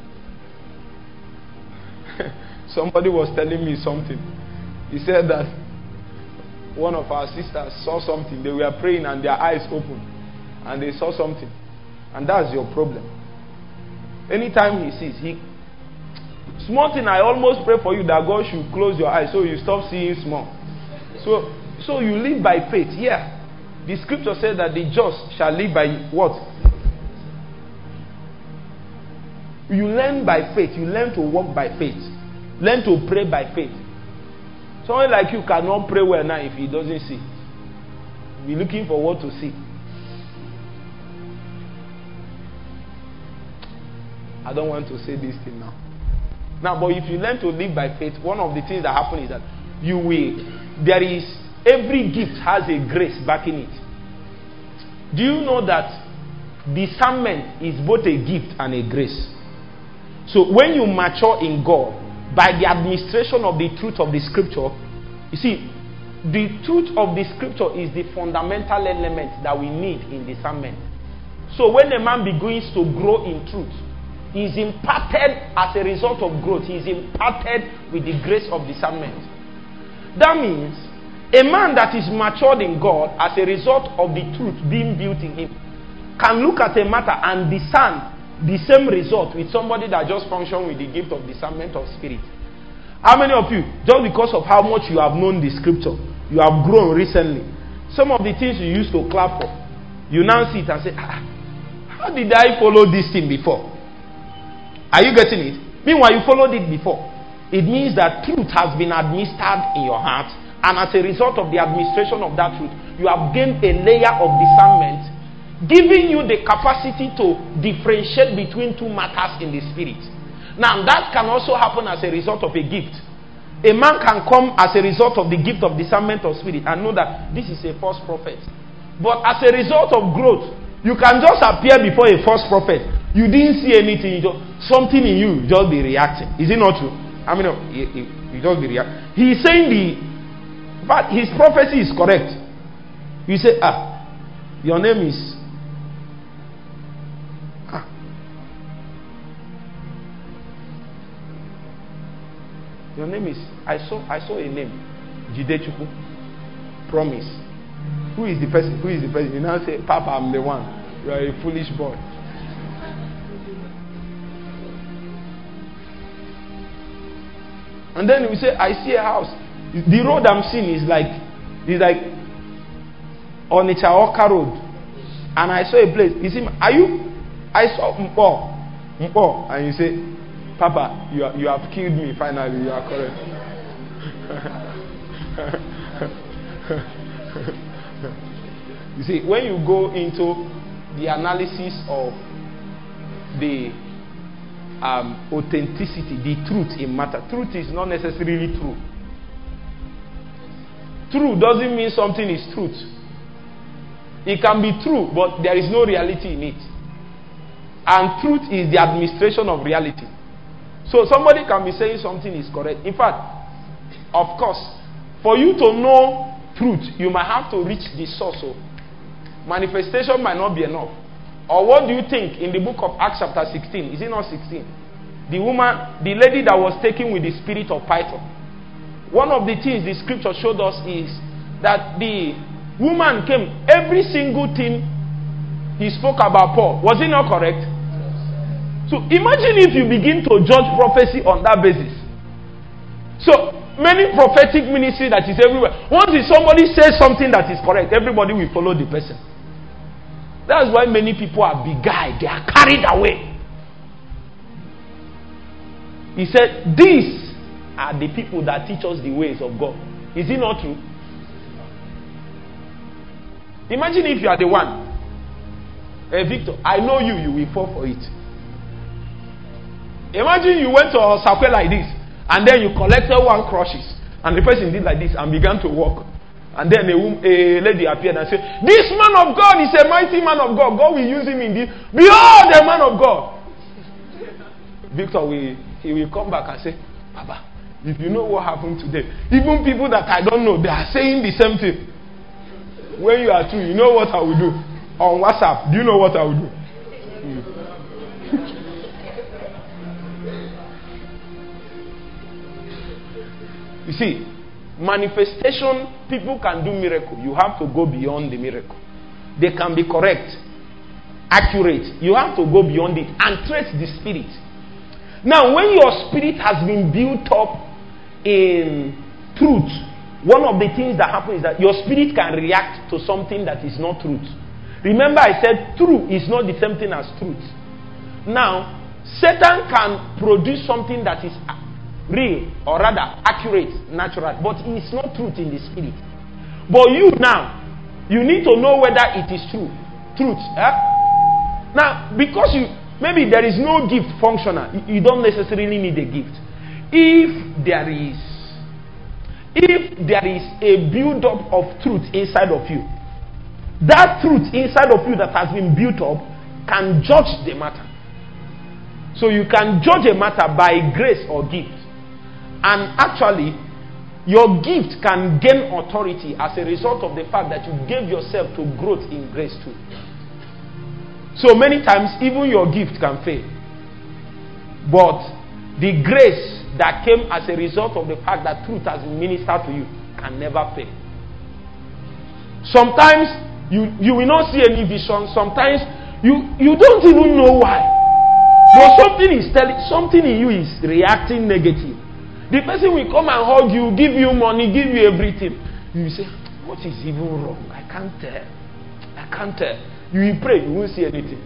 it. Somebody was telling me something. He said that one of our sisters saw something. They were praying and their eyes opened and they saw something. And that's your problem. Anytime he sees, small thing, I almost pray for you that God should close your eyes so you stop seeing small. So you live by faith. Yeah. The scripture says that the just shall live by what? You learn by faith. You learn to walk by faith. Learn to pray by faith. Someone like you cannot pray well now if he doesn't see. Be looking for what to see. I don't want to say this thing now. Now, but if you learn to live by faith, one of the things that happen is that every gift has a grace backing it. Do you know that discernment is both a gift and a grace? So when you mature in God, by the administration of the truth of the scripture, you see, the truth of the scripture is the fundamental element that we need in discernment. So when a man begins to grow in truth, he is imparted as a result of growth. He is imparted with the grace of discernment. That means a man that is matured in God as a result of the truth being built in him can look at a matter and discern the same result with somebody that just functions with the gift of discernment of spirit. How many of you, just because of how much you have known the scripture, you have grown recently, some of the things you used to clap for, you now see it and say, how did I follow this thing before? Are you getting it? Meanwhile, you followed it before. It means that truth has been administered in your heart, and as a result of the administration of that truth, you have gained a layer of discernment, giving you the capacity to differentiate between two matters in the spirit. Now, that can also happen as a result of a gift. A man can come as a result of the gift of discernment of spirit and know that this is a false prophet. But as a result of growth, you can just appear before a false prophet. You didn't see anything. Something in you just be reacting. Is it not true? I mean, you just be reacting. He is saying but his prophecy is correct. You say, your name is your name is, I saw a name, Jidechuku. Promise. Who is the person? Who is the person? You now say, Papa, I'm the one. You are a foolish boy. And then we say, I see a house. The road I'm seeing is like Onitsha Road. And I saw a place. You see, I saw Mpo. And you say, Papa, you have killed me finally. You are correct. You see, when you go into the analysis of the authenticity, the truth in matter, truth is not necessarily true. True doesn't mean something is truth. It can be true, but there is no reality in it. And truth is the administration of reality. So somebody can be saying something is correct. In fact, of course, for you to know truth, you might have to reach the source. So manifestation might not be enough. Or what do you think in the book of Acts chapter 16? Is it not 16? The lady that was taken with the spirit of Python. One of the things the scripture showed us is that the woman came, every single thing he spoke about Paul. Was it not correct? So imagine if you begin to judge prophecy on that basis. So many prophetic ministry that is everywhere. Once somebody says something that is correct, everybody will follow the person. That's why many people are beguiled. They are carried away. He said, these are the people that teach us the ways of God. Is it not true? Imagine if you are the one. Hey, Victor, I know you will fall for it. Imagine you went to a circle like this, and then you collected one crushes, and the person did like this and began to walk. And then a lady appeared and said, this man of God is a mighty man of God. God will use him in this. Behold, the man of God. Victor, he will come back and say, Papa, if you know what happened today, even people that I don't know, they are saying the same thing. When you are true, you know what I will do? On WhatsApp, do you know what I will do? You see, manifestation, people can do miracle. You have to go beyond the miracle. They can be correct, accurate. You have to go beyond it and trace the spirit. Now, when your spirit has been built up in truth, one of the things that happens is that your spirit can react to something that is not truth. Remember, I said true is not the same thing as truth. Now, Satan can produce something that is real, or rather accurate, natural, but it's not truth in the spirit. But you now, you need to know whether it is true. Truth. Now, because Maybe there is no gift functional. You don't necessarily need a gift. If there is a build-up of truth inside of you, that truth inside of you that has been built up can judge the matter. So you can judge a matter by grace or gift. And actually, your gift can gain authority as a result of the fact that you gave yourself to growth in grace too. So many times, even your gift can fail. But the grace that came as a result of the fact that truth has been ministered to you can never fail. Sometimes you will not see any vision. Sometimes you don't even know why. But something in you is reacting negative. The person will come and hug you, give you money, give you everything. You will say, what is even wrong? I can't tell. You will pray, you won't see anything.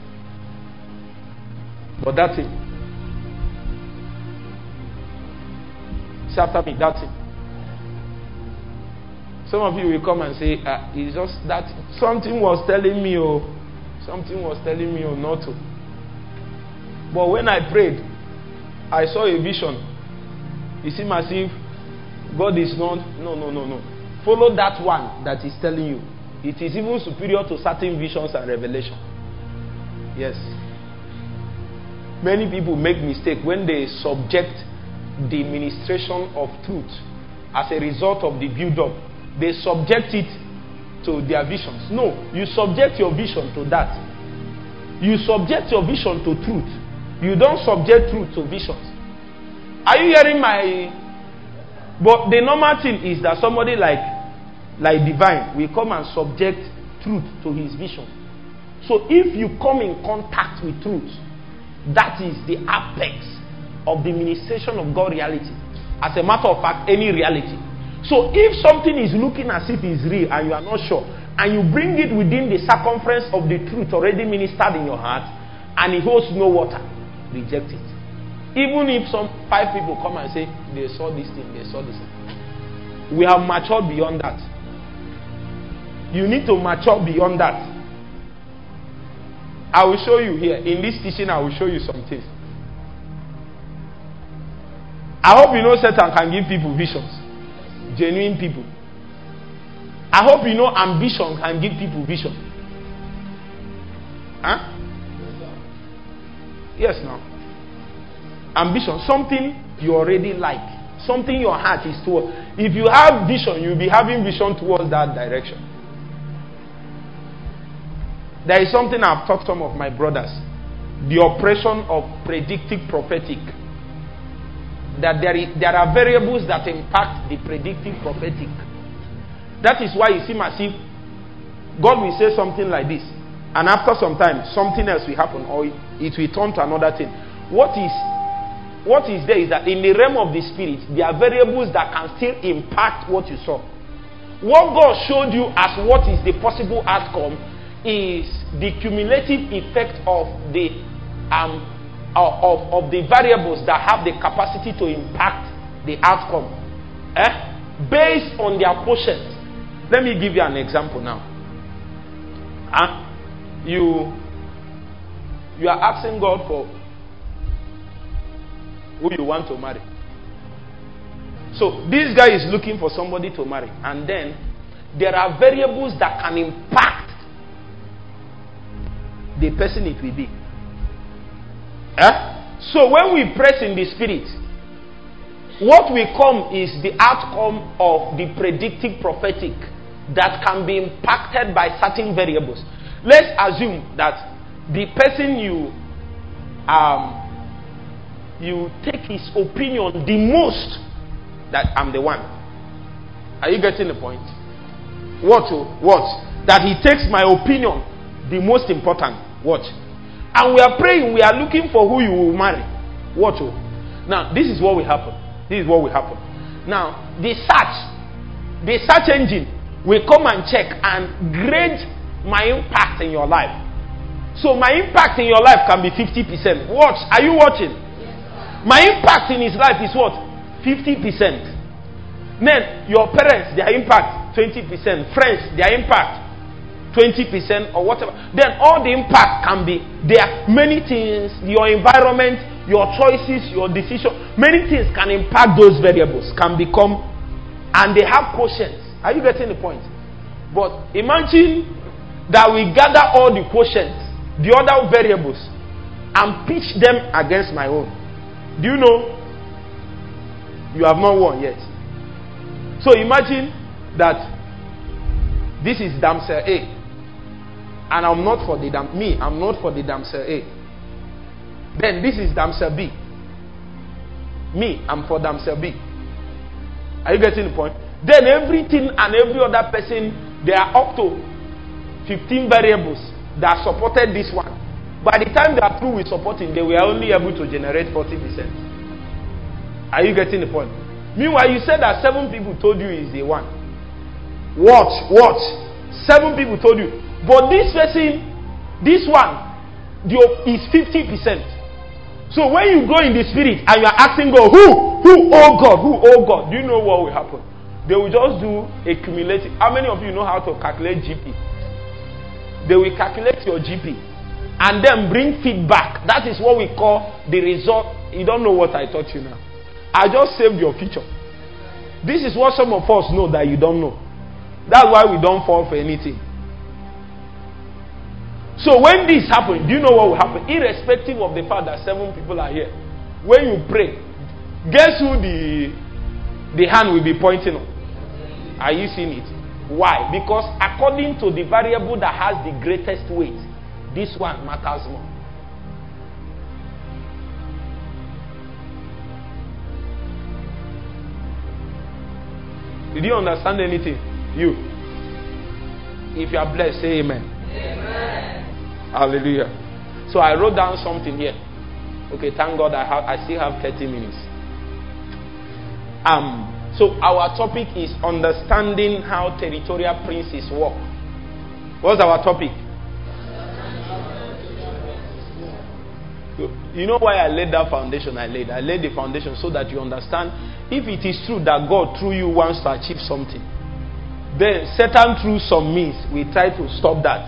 But that's it. Say after me, that's it. Some of you will come and say, it's just that something was telling me not to. But when I prayed, I saw a vision. You seem as if God is not. No. Follow that one that is telling you. It is even superior to certain visions and revelation. Yes. Many people make mistake when they subject the ministration of truth as a result of the build-up. They subject it to their visions. No, you subject your vision to that. You subject your vision to truth. You don't subject truth to visions. Are you hearing my... But the normal thing is that somebody like divine will come and subject truth to his vision. So if you come in contact with truth, that is the apex of the ministration of God reality. As a matter of fact, any reality. So if something is looking as if it's real and you are not sure, and you bring it within the circumference of the truth already ministered in your heart, and it holds no water, reject it. Even if 5 people come and say, they saw this thing. We have matured beyond that. You need to mature beyond that. I will show you here. In this teaching, I will show you some things. I hope you know Satan can give people visions. Genuine people. I hope you know ambition can give people vision. Huh? Yes, now. Ambition, something you already like. Something your heart is toward. If you have vision, you'll be having vision towards that direction. There is something I've taught some of my brothers. The operation of predictive prophetic. That there are variables that impact the predictive prophetic. That is why you seem as if God will say something like this, and after some time, something else will happen, or it will turn to another thing. What is there is that in the realm of the spirit, there are variables that can still impact what you saw. What God showed you as what is the possible outcome is the cumulative effect of the variables that have the capacity to impact the outcome, based on their quotient. Let me give you an example now. You are asking God for who you want to marry. So this guy is looking for somebody to marry, and then there are variables that can impact the person it will be. So when we press in the spirit, what will come is the outcome of the predictive prophetic that can be impacted by certain variables. Let's assume that the person you take his opinion the most, that I'm the one. Are you getting the point? What? That he takes my opinion the most important. What? And we are praying, we are looking for who you will marry. What? Now, this is what will happen. Now, the search engine will come and check and grade my impact in your life. So my impact in your life can be 50%. Watch. Are you watching? My impact in his life is what? 50%. Then your parents, their impact, 20%. Friends, their impact, 20% or whatever, then all the impact can be, there are many things, your environment, your choices, your decision, many things can impact those variables, can become, and they have quotients. Are you getting the point? But imagine that we gather all the quotients, the other variables, and pitch them against my own. Do you know? You have not won yet. So imagine that this is damsel A, and I'm not for the I'm not for the damsel A. Then this is damsel B. Me, I'm for damsel B. Are you getting the point? Then everything and every other person, they are up to 15 variables that supported this one. By the time they are through with supporting, they were only able to generate 40%. Are you getting the point? Meanwhile, you said that 7 people told you is the one. Watch. 7 people told you. But this person, this one, is 50%. So when you go in the spirit and you are asking God, who, oh God, do you know what will happen? They will just do a cumulative. How many of you know how to calculate GP? They will calculate your GP and then bring feedback. That is what we call the result. You don't know what I taught you now. I just saved your future. This is what some of us know that you don't know. That's why we don't fall for anything. So when this happens, do you know what will happen? Irrespective of the fact that 7 people are here, when you pray, guess who the hand will be pointing on? Are you seeing it? Why? Because according to the variable that has the greatest weight, this one matters more. Did you understand anything? You. If you are blessed, say amen. Amen. Hallelujah. So I wrote down something here. Okay, thank God I still have 30 minutes. So our topic is understanding how territorial princes work. What's our topic? You know why I laid that foundation? I laid the foundation so that you understand. If it is true that God through you wants to achieve something, then Satan through some means will try to stop that.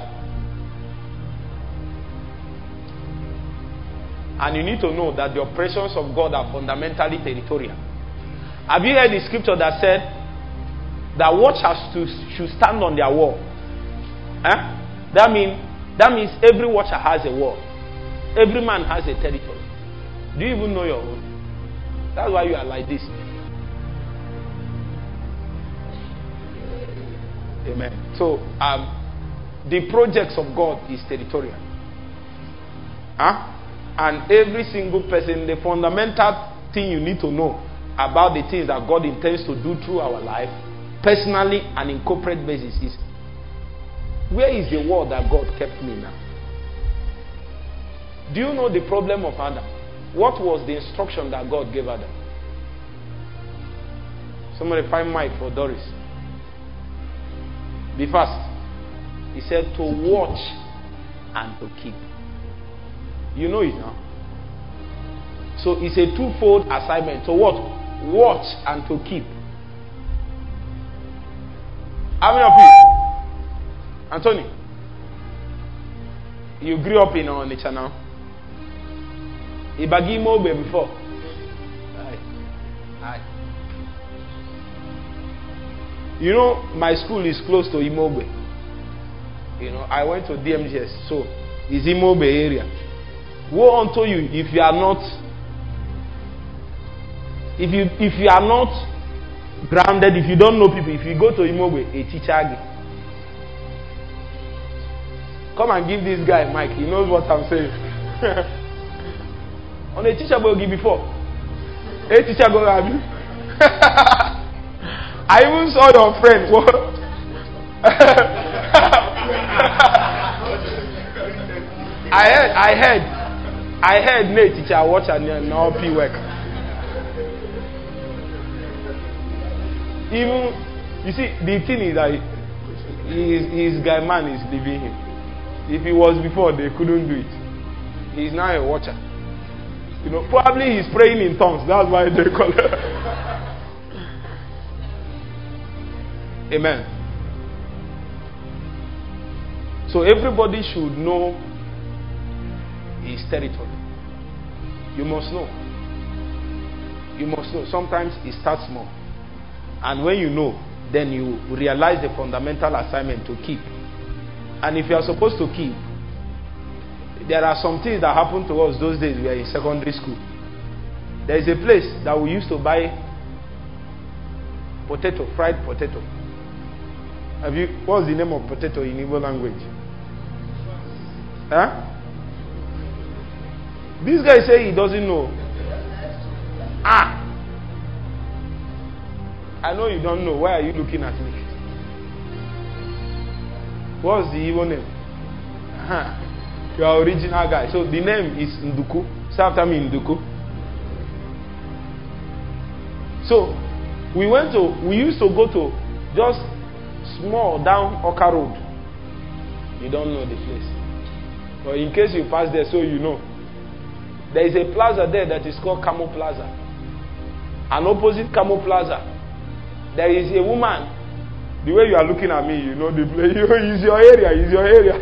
And you need to know that the operations of God are fundamentally territorial. Have you heard the scripture that said that watchers should stand on their wall? That means every watcher has a wall. Every man has a territory. Do you even know your own? That's why you are like this. Amen. So, the projects of God is territorial. And every single person, the fundamental thing you need to know about the things that God intends to do through our life, personally and in corporate basis, is where is the word that God kept me now? Do you know the problem of Adam? What was the instruction that God gave Adam? Somebody find mic for Doris. Be fast. He said to watch and to keep. You know it now. So it's a twofold assignment. To what? Watch and to keep. How many of you? Anthony, you grew up in Onitsha now? Ibagi Mobe before. Aye. You know, my school is close to Imobe. You know, I went to DMGS, so it's Imobe area. Woe unto you if you are not, if you are not grounded, if you don't know people, if you go to Imobe, a teacher. Come and give this guy a mic. He knows what I'm saying. On a teacher will give before. A teacher go have you. I even saw your friend. I heard no teacher watch and now P work. Even you see the thing is that his guy man is leaving him. If he was before, they couldn't do it. He's now a watcher. You know, probably he's praying in tongues. That's why they call it. Amen. So everybody should know his territory. You must know. You must know. Sometimes it starts small. And when you know, then you realize the fundamental assignment to keep. And if you are supposed to keep, there are some things that happened to us those days we were in secondary school. There is a place that we used to buy potato, fried potato. What's the name of potato in Igbo language? Huh? This guy say he doesn't know. I know you don't know. Why are you looking at me? What's the Igbo name? Your original guy. So the name is Nduku. Say after me, Nduku. So we used to go to just small down Oka Road. You don't know the place. But in case you pass there, so you know. There is a plaza there that is called Camo Plaza. And opposite Camo Plaza, there is a woman. The way you are looking at me, you know the place. It's your area. It's your area.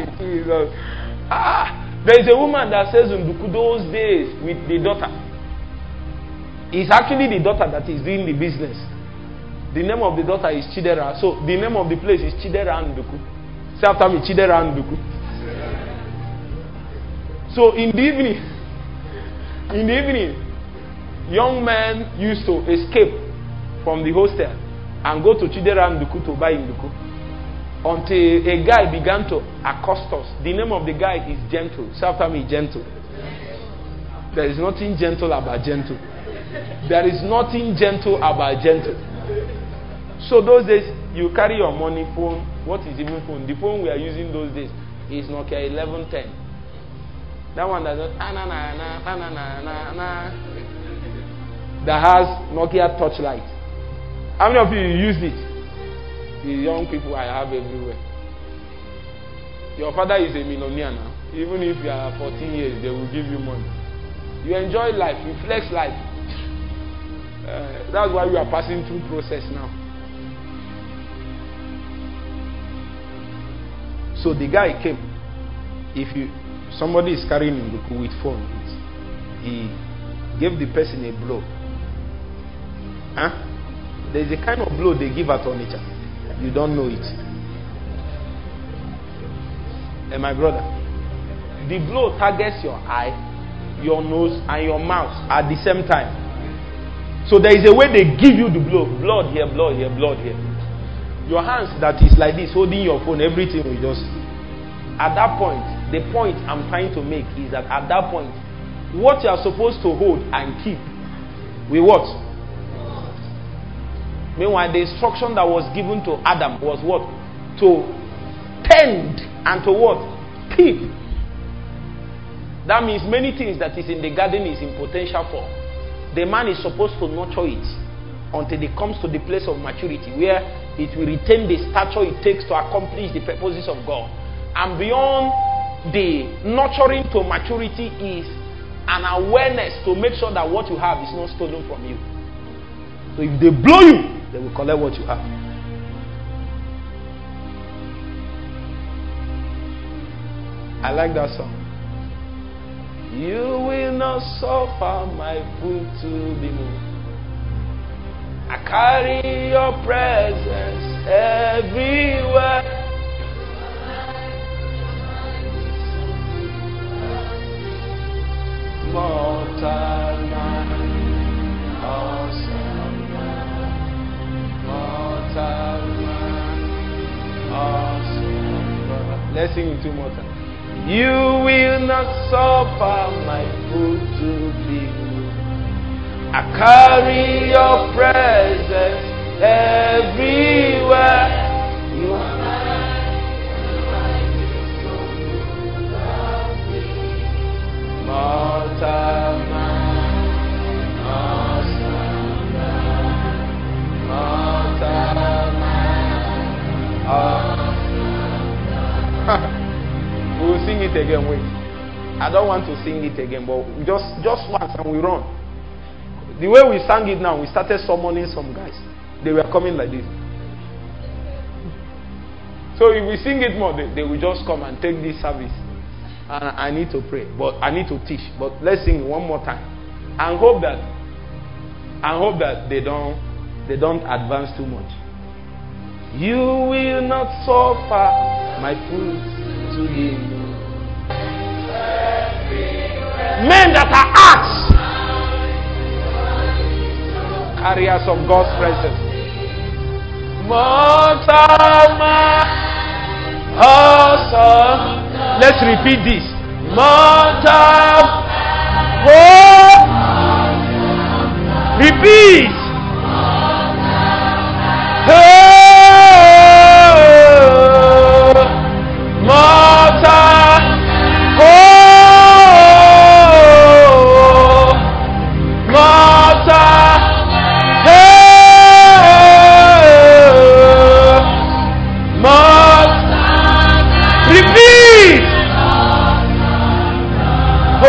There is a woman that says Nduku those days with the daughter. It's actually the daughter that is doing the business. The name of the daughter is Chidera. So the name of the place is Chidera Nduku. Say after me, Chidera Nduku. So in the evening, young men used to escape from the hostel and go to Chidera Nduku to buy Nduku. Until a guy began to accost us. The name of the guy is Gentle. Say after me, Gentle. There is nothing gentle about Gentle. There is nothing gentle about Gentle. So those days, you carry your money phone. What is even phone? The phone we are using those days is Nokia 1110. That one that has Nokia Touchlight. How many of you used it? The young people I have everywhere. Your father is a millionaire now. Even if you are 14 years, they will give you money. You enjoy life. You flex life. That's why we are passing through process now. So the guy came. Somebody is carrying him with phone, he gave the person a blow. There is a kind of blow they give at Onitsha. You don't know it. And my brother, the blow targets your eye, your nose, and your mouth at the same time. So there is a way they give you the blow. Blood here, blood here, blood here. Your hands that is like this, holding your phone, everything will just... At that point, the point I'm trying to make is that at that point, what you are supposed to hold and keep, we what? Meanwhile, the instruction that was given to Adam was what? To tend and to what? Keep. That means many things that is in the garden is in potential form. The man is supposed to nurture it until it comes to the place of maturity where it will retain the stature it takes to accomplish the purposes of God. And beyond the nurturing to maturity is an awareness to make sure that what you have is not stolen from you. So if they blow you, they will collect what you have. I like that song. You will not suffer my foot to be moved. I carry your presence everywhere. Mortal man, awesome man. Mortal man, awesome man. Let's sing it two more times. You will not suffer my foot to be moved. I carry your presence everywhere. You are mortal man, awesome man, mortal man, awesome man. We will sing it again. Wait, I don't want to sing it again, but just once and we run. The way we sang it now, we started summoning some guys. They were coming like this. So if we sing it more, they will just come and take this service. And I need to pray, but I need to teach. But let's sing one more time, and hope that they don't advance too much. You will not suffer my foot to be moved. Men that are acts, carriers of God's presence. Mortal man, awesome. Let's repeat this. Mortal. Oh. Repeat. Oh. Mortal. Oh. Mortal. Repeat. Oh,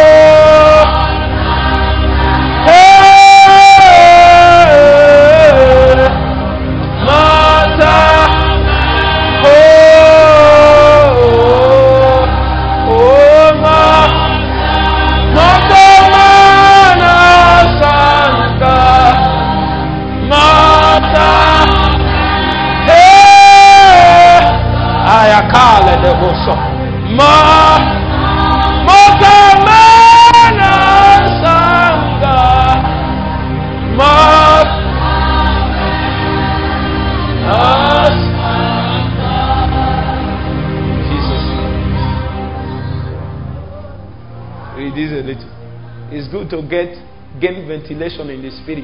Reduce a little. It's good to gain ventilation in the spirit.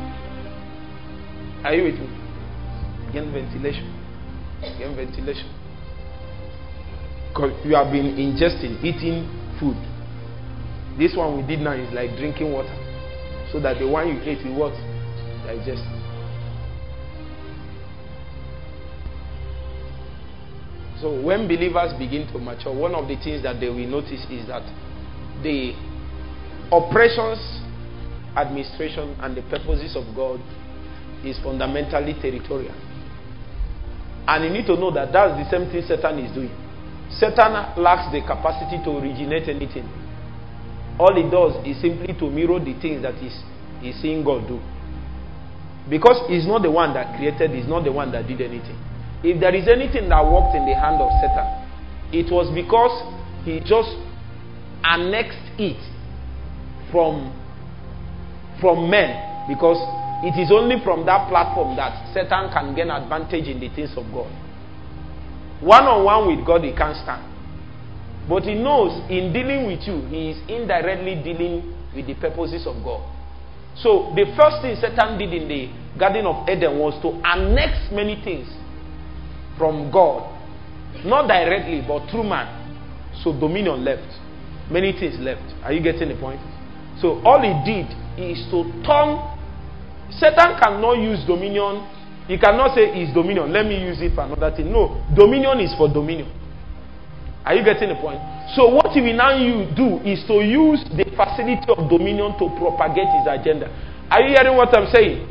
Are you with me? Gain ventilation. Gain ventilation. Because you have been eating food. This one we did now is like drinking water. So that the one you ate will what? Digest. So when believers begin to mature, one of the things that they will notice is that the operations, administration, and the purposes of God is fundamentally territorial. And you need to know that that's the same thing Satan is doing. Satan lacks the capacity to originate anything. All he does is simply to mirror the things that he's seeing God do. Because he's not the one that created, he's not the one that did anything. If there is anything that worked in the hand of Satan, it was because he just annexed it from men. Because it is only from that platform that Satan can gain advantage in the things of God. One-on-one with God, he can't stand. But he knows in dealing with you, he is indirectly dealing with the purposes of God. So the first thing Satan did in the Garden of Eden was to annex many things from God. Not directly, but through man. So dominion left. Many things left. Are you getting the point? So all he did is to turn. Satan cannot use dominion. He cannot say it's dominion, let me use it for another thing. No, dominion is for dominion. Are you getting the point? So what he will now do is to use the facility of dominion to propagate his agenda. Are you hearing what I'm saying?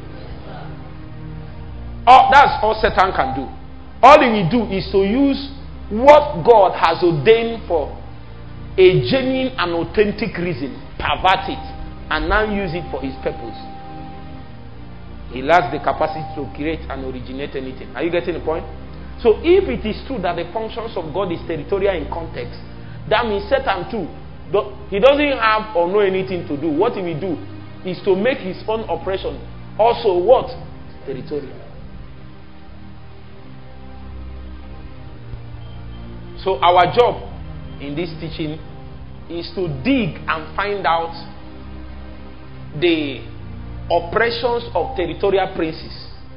Oh, that's all Satan can do. All he will do is to use what God has ordained for a genuine and authentic reason, pervert it, and now use it for his purpose. He lacks the capacity to create and originate anything. Are you getting the point? So if it is true that the functions of God is territorial in context, that means Satan too, he doesn't have or know anything to do. What he will do is to make his own operation also what? Territorial. So our job in this teaching is to dig and find out the operations of territorial princes.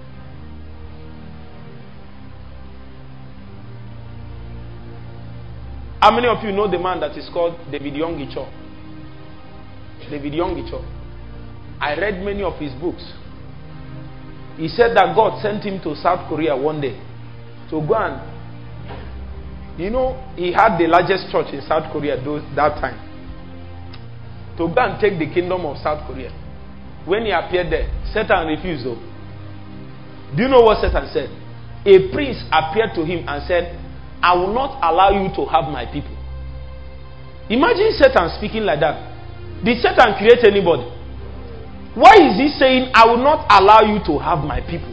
How many of you know the man that is called David Yonggi-Cho? David Yonggi-Cho. I read many of his books. He said that God sent him to South Korea one day to go and, he had the largest church in South Korea that time. To go and take the kingdom of South Korea. When he appeared there, Satan refused though. Do you know what Satan said? a prince appeared to him and said, I will not allow you to have my people. Imagine Satan speaking like that. Did Satan create anybody? Why is he saying, I will not allow you to have my people?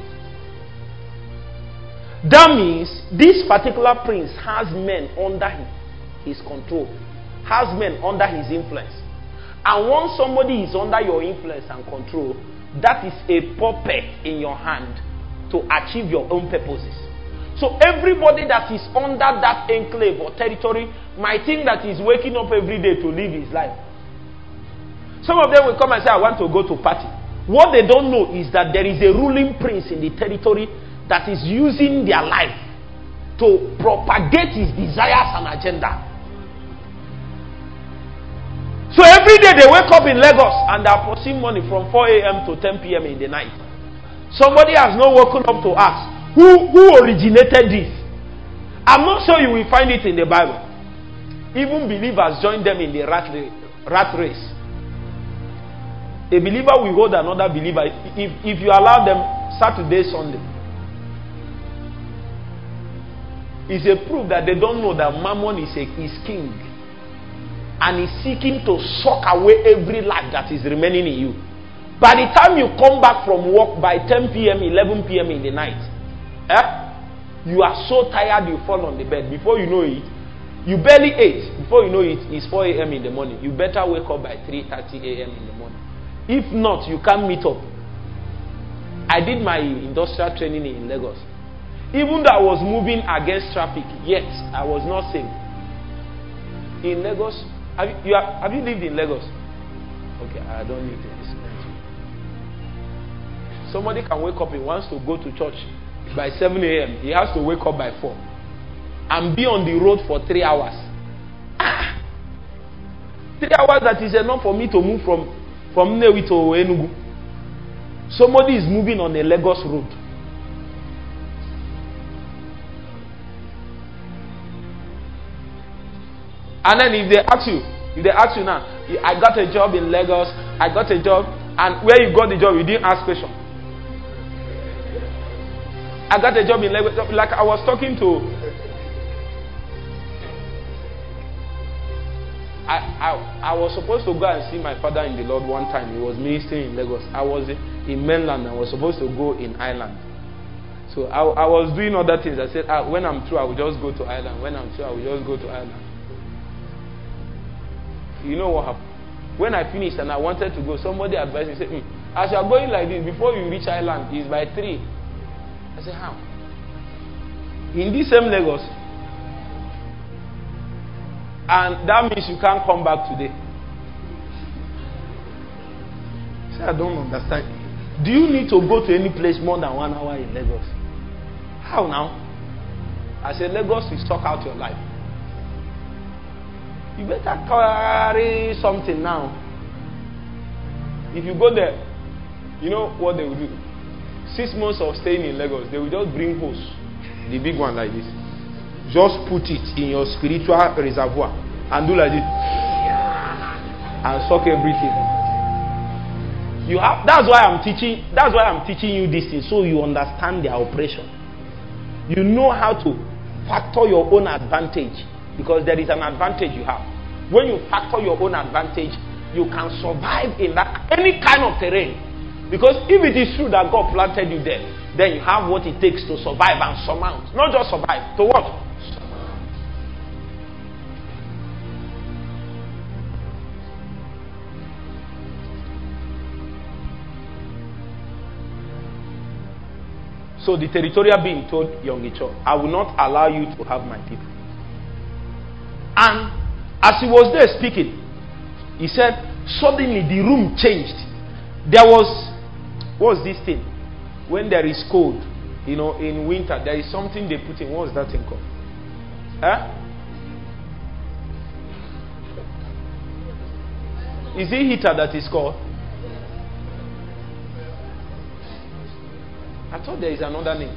That means this particular prince has men under his control, has men under his influence. And once somebody is under your influence and control, that is a puppet in your hand to achieve your own purposes. So everybody that is under that enclave or territory might think that he's waking up every day to live his life. Some of them will come and say, I want to go to party. What they don't know is that there is a ruling prince in the territory that is using their life to propagate his desires and agenda. So every day they wake up in Lagos and they are pursuing money from 4 a.m. to 10 p.m. in the night. Somebody has not woken up to ask, who originated this? I'm not sure you will find it in the Bible. Even believers join them in the rat race. A believer will hold another believer if you allow them Saturday, Sunday. It's a proof that they don't know that Mammon is king and is seeking to suck away every life that is remaining in you. By the time you come back from work by 10 p.m., 11 p.m. in the night, you are so tired you fall on the bed. Before you know it, you barely ate. Before you know it, it's 4 a.m. in the morning. You better wake up by 3:30 a.m. in the morning. If not, you can't meet up. I did my industrial training in Lagos. Even though I was moving against traffic, yet I was not safe. In Lagos, have you lived in Lagos? Okay, I don't need to explain to you. Somebody can wake up, he wants to go to church by 7 a.m. He has to wake up by 4 and be on the road for 3 hours. 3 hours, that is enough for me to move from Nnewi to Enugu. Somebody is moving on a Lagos road. And then if they ask you now, I got a job in Lagos, I got a job, and where you got the job, you didn't ask question. I got a job in Lagos, like I was talking to, I was supposed to go and see my father in the Lord one time. He was ministering in Lagos. I was in mainland. I was supposed to go in Ireland. So I was doing other things. I said, when I'm through, I will just go to Ireland. When I'm through, I will just go to Ireland. You know what happened? When I finished and I wanted to go, somebody advised me, said, as you are going like this, before you reach Ireland, it's by 3. I said, how? In this same Lagos. And that means you can't come back today. I said, I don't understand. Do you need to go to any place more than 1 hour in Lagos? How now? I said, Lagos will suck out your life. You better carry something now. If you go there, you know what they will do? 6 months of staying in Lagos, they will just bring hose, the big one like this. Just put it in your spiritual reservoir and do like this and suck everything. That's why I'm teaching you this thing, so you understand their operation. You know how to factor your own advantage, because there is an advantage you have. When you factor your own advantage, you can survive in that any kind of terrain. Because if it is true that God planted you there, then you have what it takes to survive and surmount. Not just survive, to what? Surmount. So the territorial being told Yongicho, I will not allow you to have my people. And as he was there speaking, he said, suddenly the room changed. There was, what's this thing? When there is cold, you know, in winter, there is something they put in. What's that thing called? Is it heater that is called? I thought there is another name.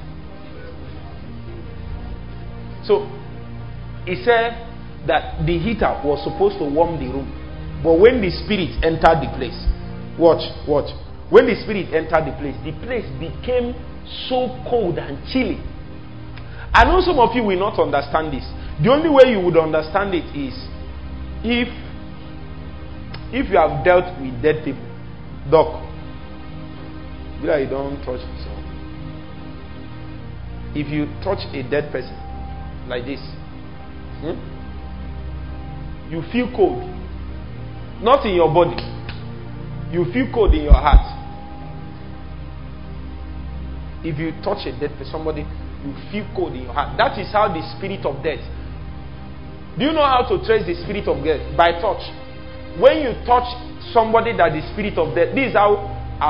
So, he said that the heater was supposed to warm the room. But when the spirit entered the place, watch. When the spirit entered the place became so cold and chilly. I know some of you will not understand this. The only way you would understand it is if you have dealt with dead people. Doc, you don't touch someone. If you touch a dead person like this, you feel cold. Not in your body. You feel cold in your heart. If you touch a dead person, somebody, you feel cold in your heart. That is how the spirit of death. Do you know how to trace the spirit of death? By touch. When you touch somebody that is spirit of death, this is how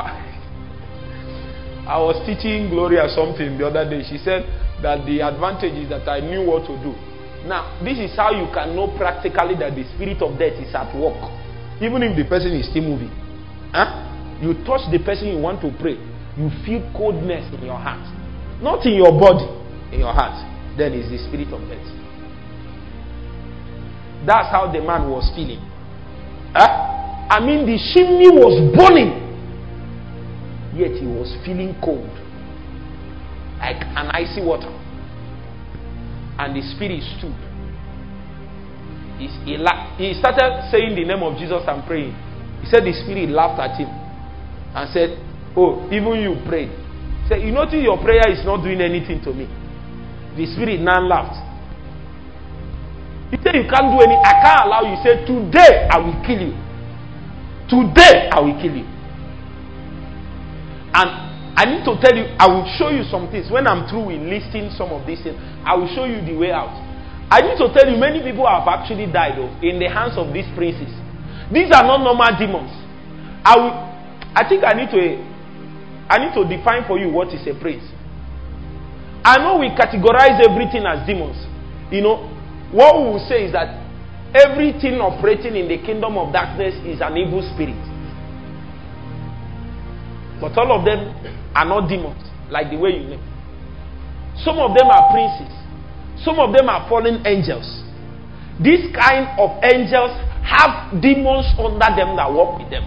I was teaching Gloria something the other day. She said that the advantage is that I knew what to do. Now, this is how you can know practically that the spirit of death is at work. Even if the person is still moving. You touch the person you want to pray. You feel coldness in your heart. Not in your body, in your heart. Then is the spirit of death. That's how the man was feeling. I mean, the chimney was burning. Yet he was feeling cold. Like an icy water. And the spirit stood. He started saying the name of Jesus and praying. He said the spirit laughed at him. And said, oh, even you prayed. He said, you notice your prayer is not doing anything to me. The spirit now laughed. He said, you can't do anything. I can't allow you. He said, today I will kill you. Today I will kill you. And I need to tell you, I will show you some things. When I'm through with listing some of these things, I will show you the way out. I need to tell you, many people have actually died in the hands of these princes. These are not normal demons. I think I need to define for you what is a prince. I know we categorize everything as demons. You know, what we will say is that everything operating in the kingdom of darkness is an evil spirit. But all of them are not demons, like the way you name. Some of them are princes. Some of them are fallen angels. These kind of angels have demons under them that work with them.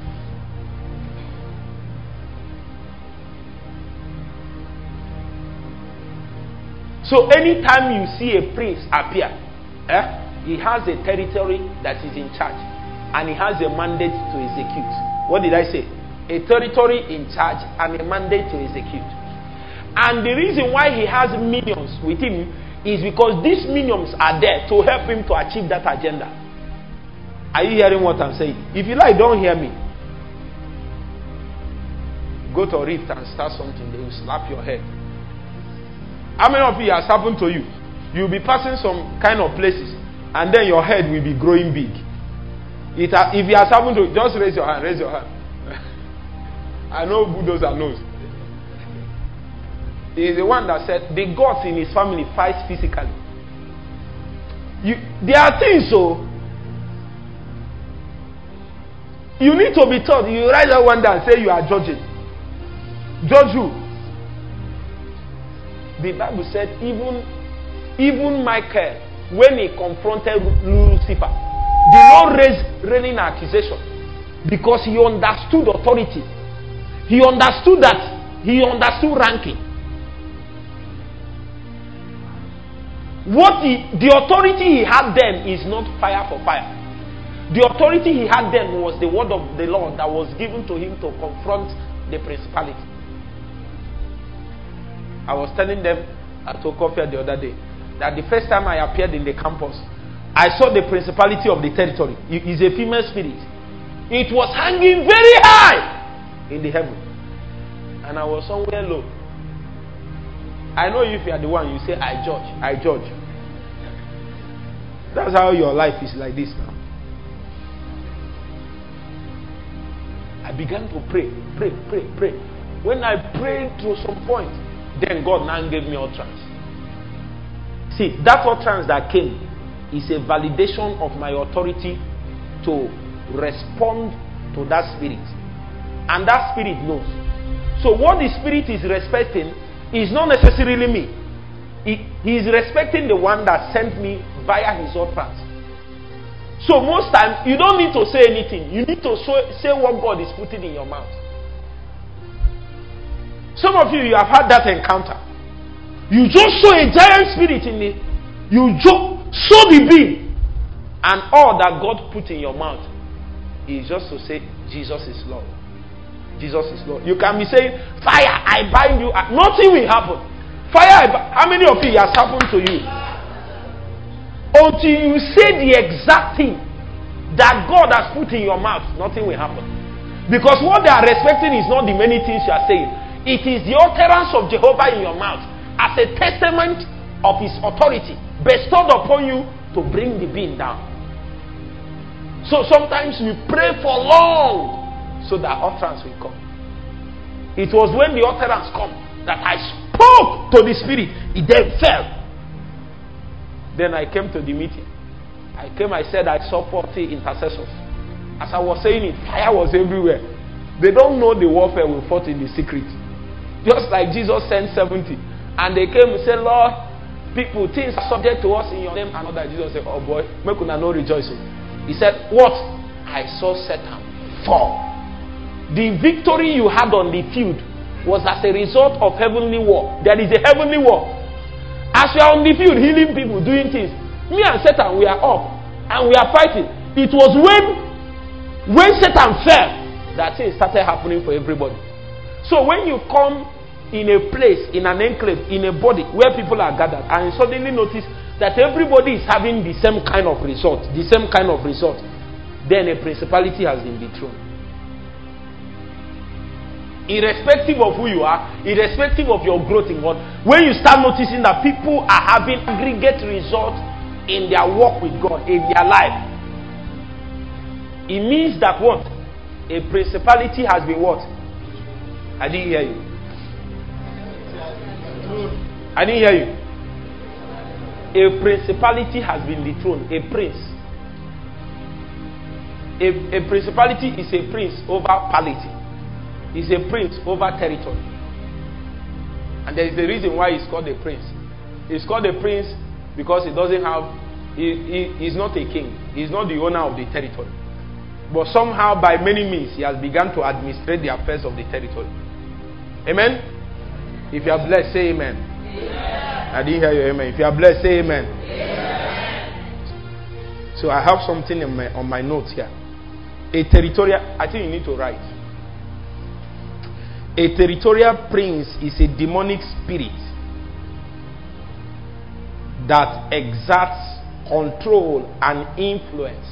So anytime you see a prince appear, he has a territory that is in charge. And he has a mandate to execute. What did I say? A territory in charge and a mandate to execute. And the reason why he has minions with him is because these minions are there to help him to achieve that agenda. Are you hearing what I'm saying? If you like, don't hear me. Go to a rift and start something, they will slap your head. How many of you has happened to you? You'll be passing some kind of places and then your head will be growing big. If it has happened to you, just raise your hand, raise your hand. I know bulldozer knows. He is the one that said the gods in his family fight physically. There are things so you need to be taught. You write that one down and say you are judging. Judge who? The Bible said even Michael, when he confronted Lucifer, did not raise raining accusation because he understood authority. He understood ranking. The authority he had then is not fire for fire. The authority he had then was the word of the Lord that was given to him to confront the principality. I was telling them at Okofia the other day that the first time I appeared in the campus, I saw the principality of the territory. It is a female spirit. It was hanging very high in the heaven. And I was somewhere low. I know if you are the one, you say, I judge. That's how your life is like this now. I began to pray. When I prayed to some point, then God now gave me utterance. See, that utterance that came is a validation of my authority to respond to that spirit. And that spirit knows. So what the spirit is respecting is not necessarily me. He is respecting the one that sent me via his utterance. So most times, you don't need to say anything. You need to say what God is putting in your mouth. Some of you have had that encounter. You just saw a giant spirit in it. You just saw the being. And all that God put in your mouth is just to say, Jesus is Lord. Jesus is Lord. You can be saying, fire, I bind you. Nothing will happen. Fire, how many of you it has happened to you? Until you say the exact thing that God has put in your mouth, nothing will happen. Because what they are respecting is not the many things you are saying. It is the utterance of Jehovah in your mouth as a testament of his authority bestowed upon you to bring the being down. So sometimes we pray for long so that utterance will come. It was when the utterance come that I spoke to the spirit. It then fell. Then I came to the meeting. I said I saw 40 intercessors. As I was saying it, fire was everywhere. They don't know the warfare we fought in the secret. Just like Jesus sent 70. And they came and said, Lord, people, things are subject to us in your name. And all that. Jesus said, oh boy, make una no rejoice. He said, what? I saw Satan fall. The victory you had on the field was as a result of heavenly war. There is a heavenly war. As you are on the field, healing people, doing things. Me and Satan, we are up. And we are fighting. It was when Satan fell that things started happening for everybody. So when you come in a place, in an enclave, in a body where people are gathered, and you suddenly notice that everybody is having the same kind of result, then a principality has been dethroned. Irrespective of who you are, irrespective of your growth in God, when you start noticing that people are having aggregate results in their walk with God, in their life, it means that what? A principality has been what? I didn't hear you. I didn't hear you. A principality has been dethroned. A prince. A principality is a prince over polity. Is a prince over territory. And there is a reason why he's called a prince. He's called a prince because he doesn't have, he's not a king. He's not the owner of the territory. But somehow by many means he has begun to administrate the affairs of the territory. Amen? If you are blessed, say amen. Amen. I didn't hear you, amen. If you are blessed, say amen. Amen. So I have something on my notes here. A territorial, I think you need to write. A territorial prince is a demonic spirit that exerts control and influence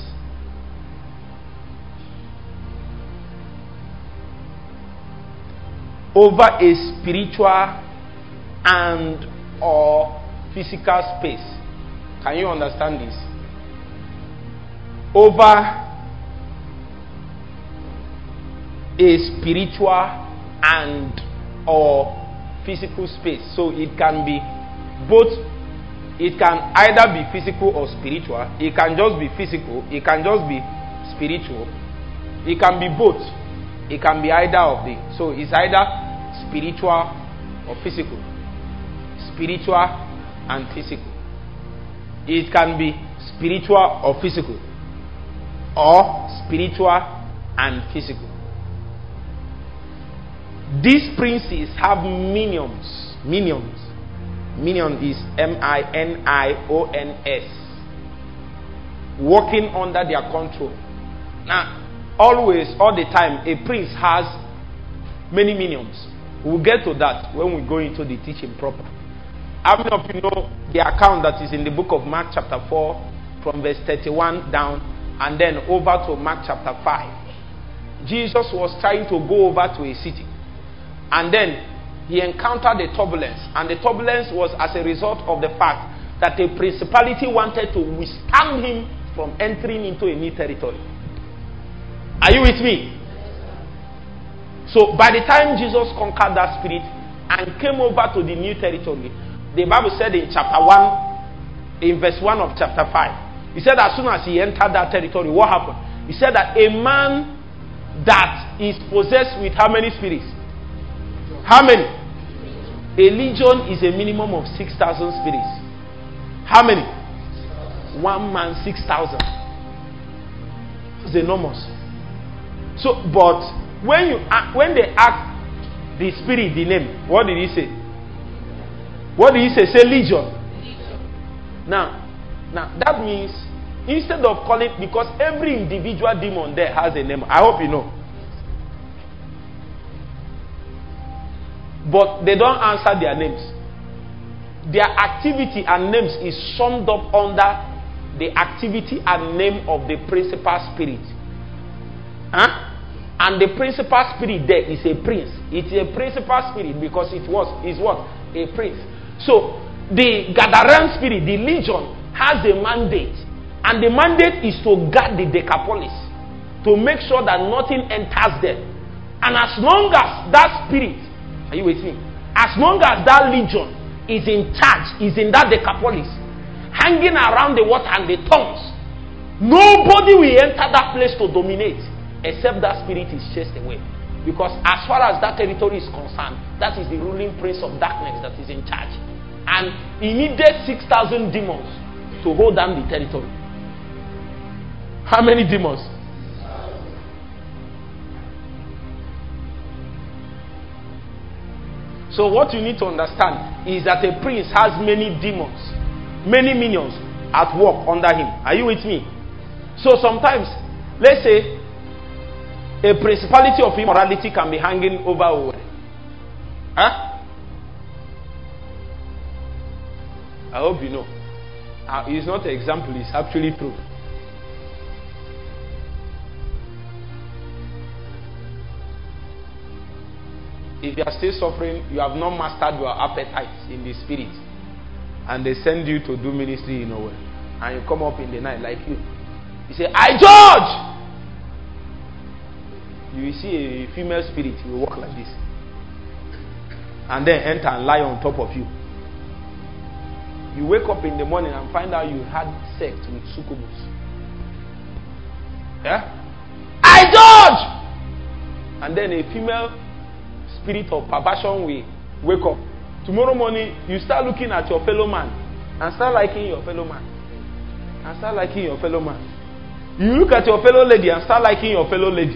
over a spiritual and or physical space. Can you understand this? Over a spiritual and or physical space. So it can be both. It can either be physical or spiritual. It can just be physical. It can just be spiritual. It can be both. It can be either of the. So it's either spiritual or physical. Spiritual and physical. It can be spiritual or physical. Or spiritual and physical. These princes have minions. Minions. Minion is M-I-N-I-O-N-S. Working under their control. Now, always, all the time, a prince has many minions. We'll get to that when we go into the teaching proper. How many of you know the account that is in the book of Mark chapter 4 from verse 31 down and then over to Mark chapter 5? Jesus was trying to go over to a city. And then he encountered a turbulence. And the turbulence was as a result of the fact that a principality wanted to withstand him from entering into a new territory. Are you with me? So by the time Jesus conquered that spirit and came over to the new territory, the Bible said in chapter 1, in verse 1 of chapter 5, he said as soon as he entered that territory, what happened? He said that a man that is possessed with how many spirits? How many? A legion is a minimum of 6,000 spirits. How many? One man, 6,000. It's enormous. So, but when they ask The spirit, the name. What did he say? What did he say? Say legion. Now that means instead of calling, because every individual demon there has a name. I hope you know. But they don't answer their names. Their activity and names is summed up under the activity and name of the principal spirit. And the principal spirit there is a prince. It's a principal spirit because is what? A prince. So the Gadarene spirit, the legion, has a mandate. And the mandate is to guard the Decapolis, to make sure that nothing enters there. And as long as that spirit, are you with me? As long as that legion is in charge, is in that Decapolis, hanging around the water and the tongues, nobody will enter that place to dominate except that spirit is chased away. Because as far as that territory is concerned, that is the ruling prince of darkness that is in charge. And he needed 6,000 demons to hold down the territory. How many demons? So what you need to understand is that a prince has many demons, many minions at work under him. Are you with me? So sometimes, let's say, a principality of immorality can be hanging over. I hope you know. It's not an example, it's actually true. If you are still suffering, you have not mastered your appetites in the spirit, and they send you to do ministry in nowhere, and you come up in the night like you say, I judge! You will see a female spirit, will walk like this, and then enter and lie on top of you. You wake up in the morning and find out you had sex with succubus. Yeah? I judge! And then a female spirit of perversion will wake up. Tomorrow morning, you start looking at your fellow man and start liking your fellow man. And start liking your fellow man. You look at your fellow lady and start liking your fellow lady.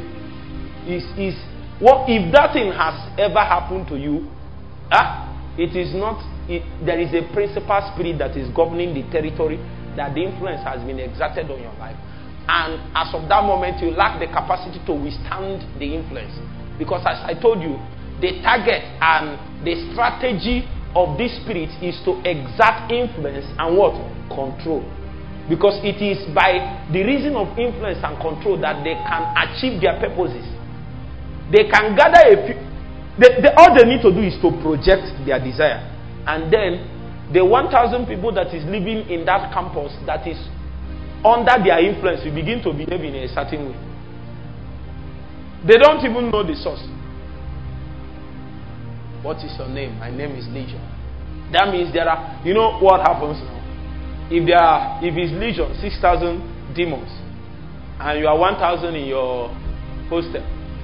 If that thing has ever happened to you, it is not. There is a principal spirit that is governing the territory, that the influence has been exerted on your life. And as of that moment, you lack the capacity to withstand the influence. Because as I told you, the target and the strategy of this spirit is to exert influence and what? Control. Because it is by the reason of influence and control that they can achieve their purposes. They can gather all they need to do is to project their desire. And then the 1,000 people that is living in that campus that is under their influence will begin to behave in a certain way. They don't even know the source. What is your name? My name is Legion. That means there are, you know what happens now? If it's Legion, 6,000 demons, and you are 1,000 in your hostel.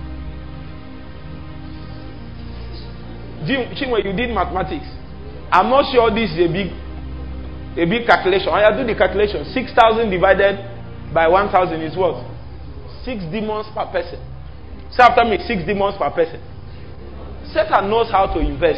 Chinwe, you did mathematics. I'm not sure this is a big calculation. I do the calculation. 6,000 divided by 1,000 is what? 6 demons per person. Say after me, 6 demons per person. Satan knows how to invest.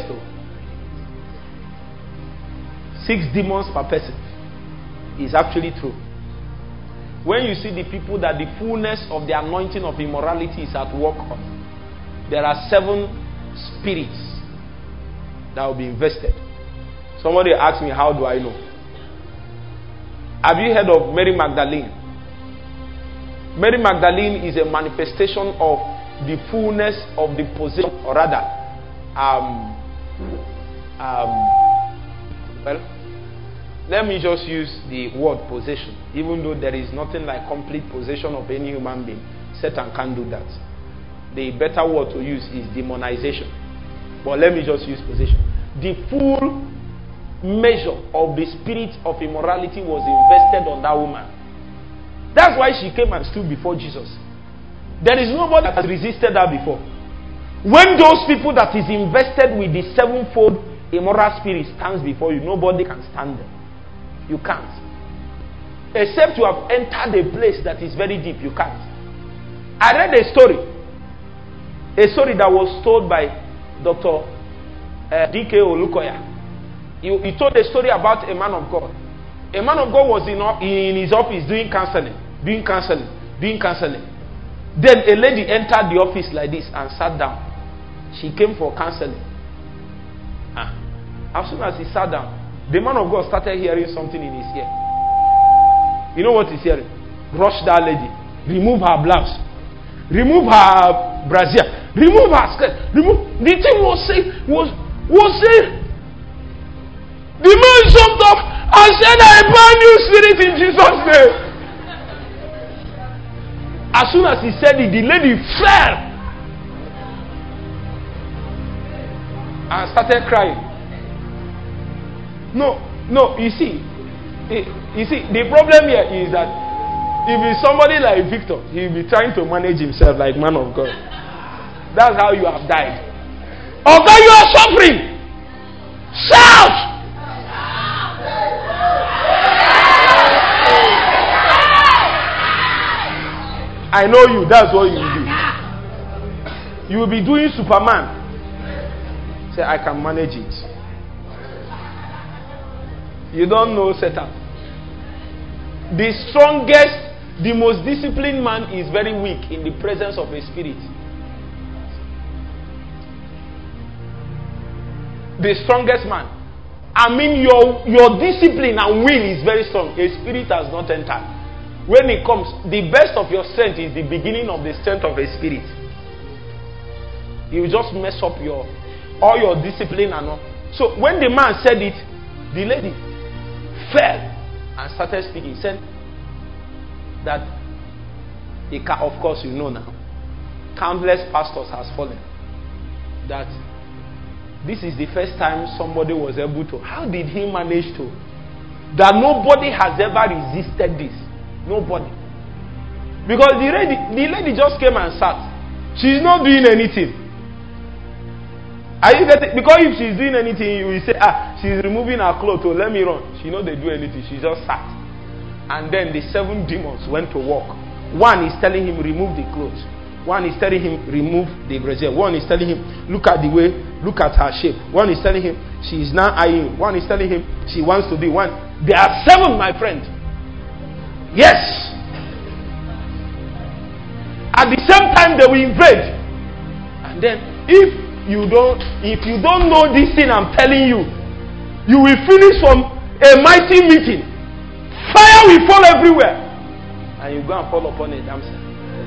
6 demons per person is actually true. When you see the people that the fullness of the anointing of immorality is at work on, there are 7 spirits that will be invested. Somebody asked me, how do I know? Have you heard of Mary Magdalene? Mary Magdalene is a manifestation of the fullness of the possession, or rather, let me just use the word possession. Even though there is nothing like complete possession of any human being, Satan can't do that. The better word to use is demonization. But let me just use possession. The full measure of the spirit of immorality was invested on that woman. That's why she came and stood before Jesus. There is nobody that has resisted her before. When those people that is invested with the 7-fold immoral spirit stands before you, nobody can stand them. You can't. Except you have entered a place that is very deep, you can't. I read a story that was told by Dr. D.K. Olukoya. He told a story about a man of God. A man of God was in his office doing counseling. Then a lady entered the office like this and sat down. She came for counseling. As soon as he sat down, the man of God started hearing something in his ear. You know what he's hearing? Rush that lady. Remove her blouse. Remove her brassiere. Remove her skirt. The thing was saying, the man jumped up and said, I bind you, spirit, in Jesus' name. As soon as he said it, the lady fell and started crying. No, you see, the problem here is that if it's somebody like Victor, he'll be trying to manage himself like man of God. That's how you have died. Okay, you are suffering. Shout! I know you, that's what you will do. You will be doing Superman. Say, I can manage it. You don't know Satan. The strongest, the most disciplined man is very weak in the presence of a spirit. The strongest man. I mean, your discipline and will is very strong. A spirit has not entered. When it comes, the best of your strength is the beginning of the strength of a spirit. You just mess up all your discipline and all. So when the man said it, the lady fell and started speaking. He said that, of course you know now, countless pastors has fallen. That this is the first time somebody was able to. How did he manage to? That nobody has ever resisted this. Nobody. Because the lady just came and sat. She's not doing anything. Are you getting? Because if she's doing anything, you will say, she's removing her clothes, so let me run. She know they do anything. She just sat. And then the 7 demons went to work. One is telling him, remove the clothes. One is telling him, remove the brazier. One is telling him, look at her shape. One is telling him, she is now eyeing. One is telling him, she wants to be one. There are 7, my friend. Yes. At the same time, they will invade. And then, if you don't know this thing I'm telling you, you will finish from a mighty meeting. Fire will fall everywhere, and you go and fall upon a damsel.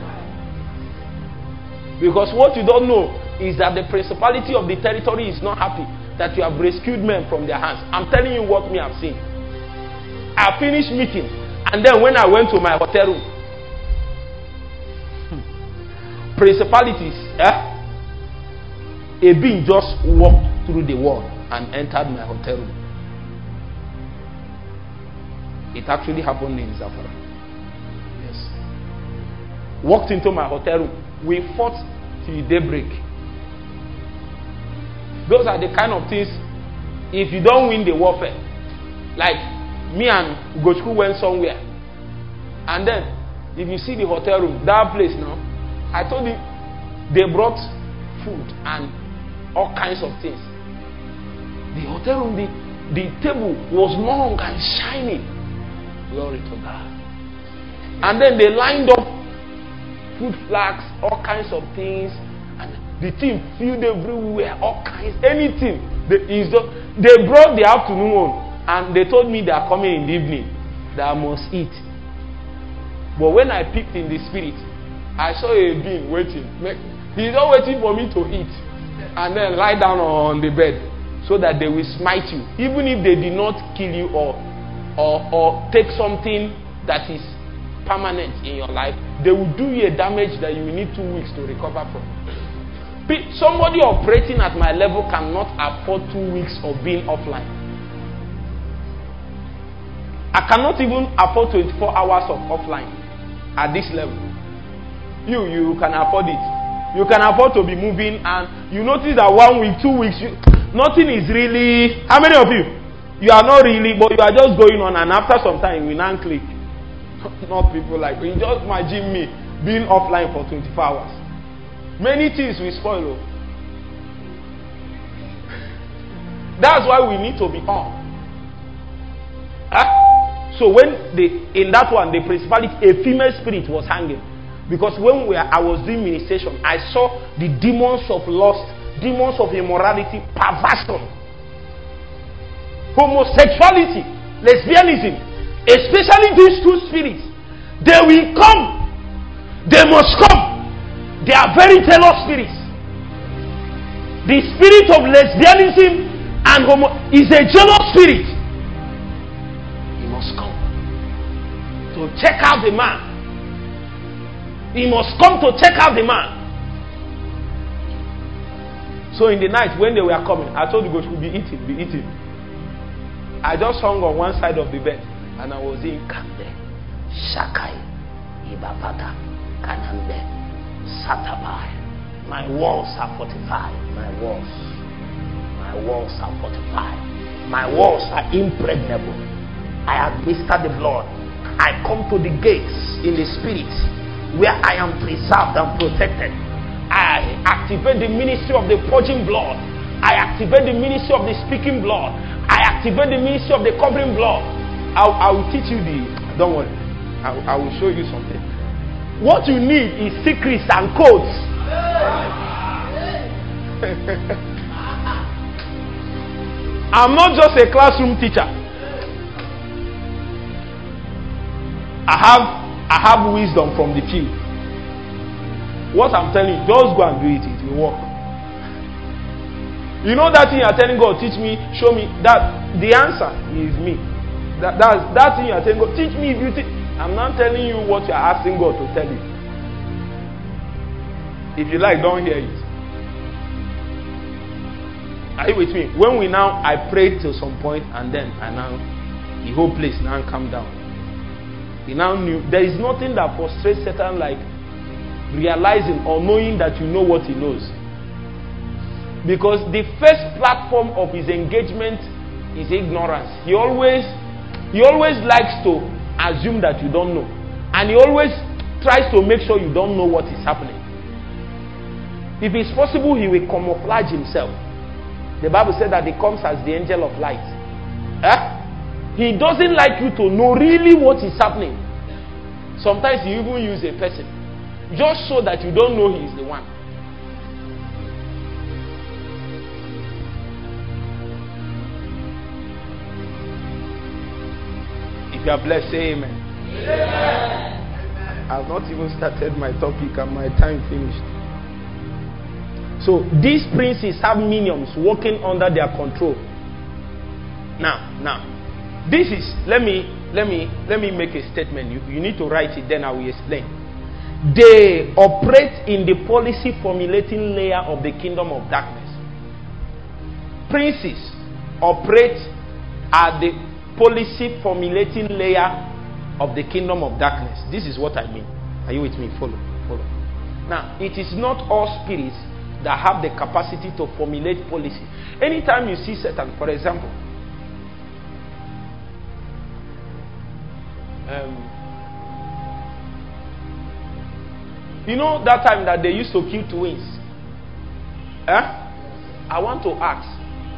Because what you don't know is that the principality of the territory is not happy that you have rescued men from their hands. I'm telling you what me I've seen. I finished meeting. And then when I went to my hotel room, principalities, a being just walked through the wall and entered my hotel room. It actually happened in Zafara. Yes. Walked into my hotel room. We fought till daybreak. Those are the kind of things, if you don't win the warfare, like me and Gochku went somewhere, and then if you see the hotel room, that place now, I told you they brought food and all kinds of things. The hotel room, the table was long and shiny. Glory to God. And then they lined up food flags, all kinds of things, and the thing filled everywhere, all kinds, anything. They brought the afternoon one. And they told me they are coming in the evening, that I must eat. But when I peeked in the spirit, I saw a being waiting. He's not waiting for me to eat and then lie down on the bed so that they will smite you. Even if they did not kill you or take something that is permanent in your life, they will do you a damage that you will need 2 weeks to recover from. Somebody operating at my level cannot afford 2 weeks of being offline. I cannot even afford 24 hours of offline at this level. You can afford it. You can afford to be moving, and you notice that 1 week, 2 weeks, nothing is really. How many of you? You are not really, but you are just going on, and after some time, you will now click. Not people like you. Just imagine me being offline for 24 hours. Many things will spoil. That's why we need to be on. So when in that one, the principality, a female spirit was hanging. Because when I was doing ministration, I saw the demons of lust, demons of immorality, perversion, homosexuality, lesbianism, especially these two spirits. They will come. They must come. They are very jealous spirits. The spirit of lesbianism and is a jealous spirit. He must come to check out the man. He must come to check out the man. So in the night when they were coming, I told the ghost, be eating. I just hung on one side of the bed and I was in Kande, Shakai, Ibabata, Kanande, Satabai. My walls are fortified. My walls are fortified. My walls are impregnable. I administer the blood. I come to the gates in the spirit where I am preserved and protected. I activate the ministry of the purging blood. I activate the ministry of the speaking blood. I activate the ministry of the covering blood. I will teach you don't worry. I will show you something. What you need is secrets and codes. I'm not just a classroom teacher. I have wisdom from the field. What I'm telling you, just go and do it. It will work. You know that thing you're telling God, teach me, show me. That the answer is me. That thing you're telling God, teach me if you teach. I'm not telling you what you're asking God to tell you. If you like, don't hear it. Are you with me? When I prayed till some point, and then the whole place now calmed down. He now knew there is nothing that frustrates Satan like realizing or knowing that you know what he knows. Because the first platform of his engagement is ignorance. He always likes to assume that you don't know. And he always tries to make sure you don't know what is happening. If it's possible, he will camouflage himself. The Bible said that he comes as the angel of light. He doesn't like you to know really what is happening. Sometimes he even use a person just so that you don't know he is the one. If you are blessed, say amen. Amen. I've not even started my topic and my time finished. So these princes have minions working under their control. Now, this is, let me make a statement. You need to write it, then I will explain. They operate in the policy formulating layer of the kingdom of darkness. Princes operate at the policy formulating layer of the kingdom of darkness. This is what I mean. Are you with me? Follow. Now, it is not all spirits that have the capacity to formulate policy. Anytime you see Satan, for example, you know that time that they used to kill twins? I want to ask,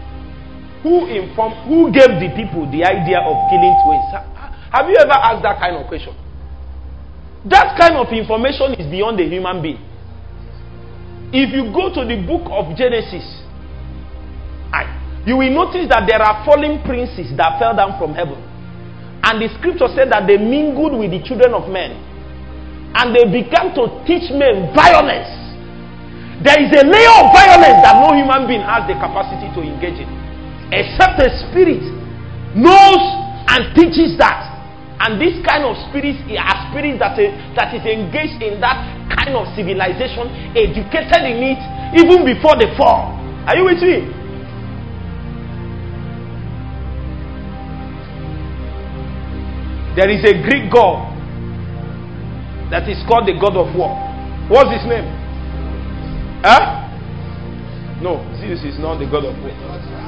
who gave the people the idea of killing twins? Have you ever asked that kind of question? That kind of information is beyond the human being. If you go to the book of Genesis, you will notice that there are fallen princes that fell down from heaven. And the scripture said that they mingled with the children of men. And they began to teach men violence. There is a layer of violence that no human being has the capacity to engage in. Except a spirit knows and teaches that. And this kind of spirit are spirits that is engaged in that kind of civilization, educated in it, even before the fall. Are you with me? There is a Greek god that is called the god of war. What's his name? No, Zeus is not the god of war.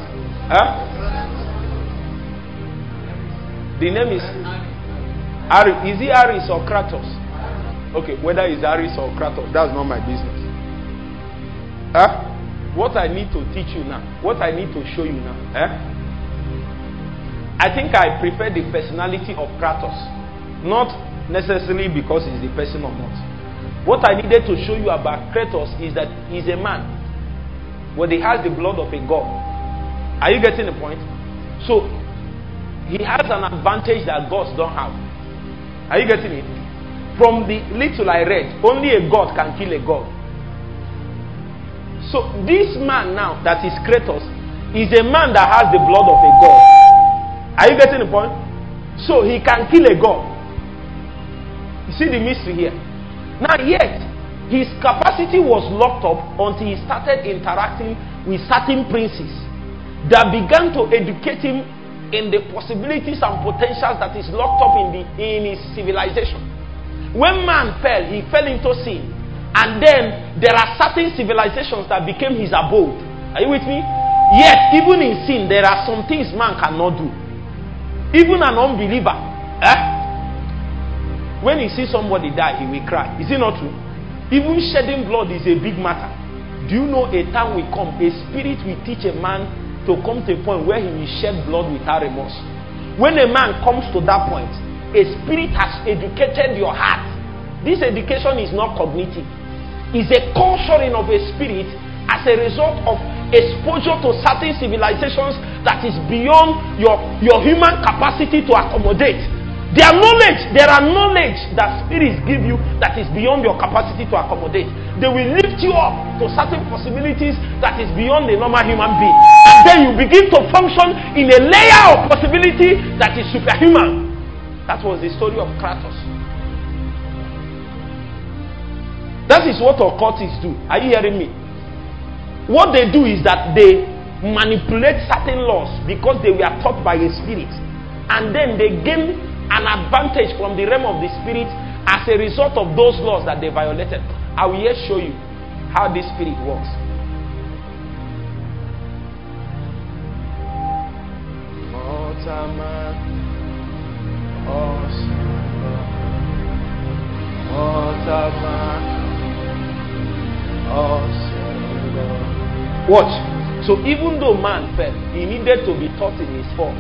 The name is Ares. Is he Ares or Kratos? Okay, whether it's Ares or Kratos, that's not my business. what I need to teach you now, what I need to show you now, I think I prefer the personality of Kratos. Not necessarily because he's the person or not. What I needed to show you about Kratos is that he's a man, but he has the blood of a god. Are you getting the point? So, he has an advantage that gods don't have. Are you getting it? From the little I read, only a god can kill a god. So, this man now that is Kratos is a man that has the blood of a god. Are you getting the point? So, he can kill a god. You see the mystery here? Now, yet, his capacity was locked up until he started interacting with certain princes that began to educate him in the possibilities and potentials that is locked up in his civilization. When man fell, he fell into sin. And then, there are certain civilizations that became his abode. Are you with me? Yes, even in sin, there are some things man cannot do. Even an unbeliever, when he sees somebody die, he will cry. Is it not true? Even shedding blood is a big matter. Do you know a time will come, a spirit will teach a man to come to a point where he will shed blood without remorse. When a man comes to that point, a spirit has educated your heart. This education is not cognitive. It's a culturing of a spirit as a result of exposure to certain civilizations that is beyond your human capacity to accommodate. There are knowledge that spirits give you that is beyond your capacity to accommodate. They will lift you up to certain possibilities that is beyond the normal human being. And then you begin to function in a layer of possibility that is superhuman. That was the story of Kratos. That is what occultists do. Are you hearing me? What they do is that they manipulate certain laws because they were taught by a spirit. And then they gain an advantage from the realm of the spirit as a result of those laws that they violated. I will here show you how this spirit works. Watch. So even though man fell, he needed to be taught in his fall.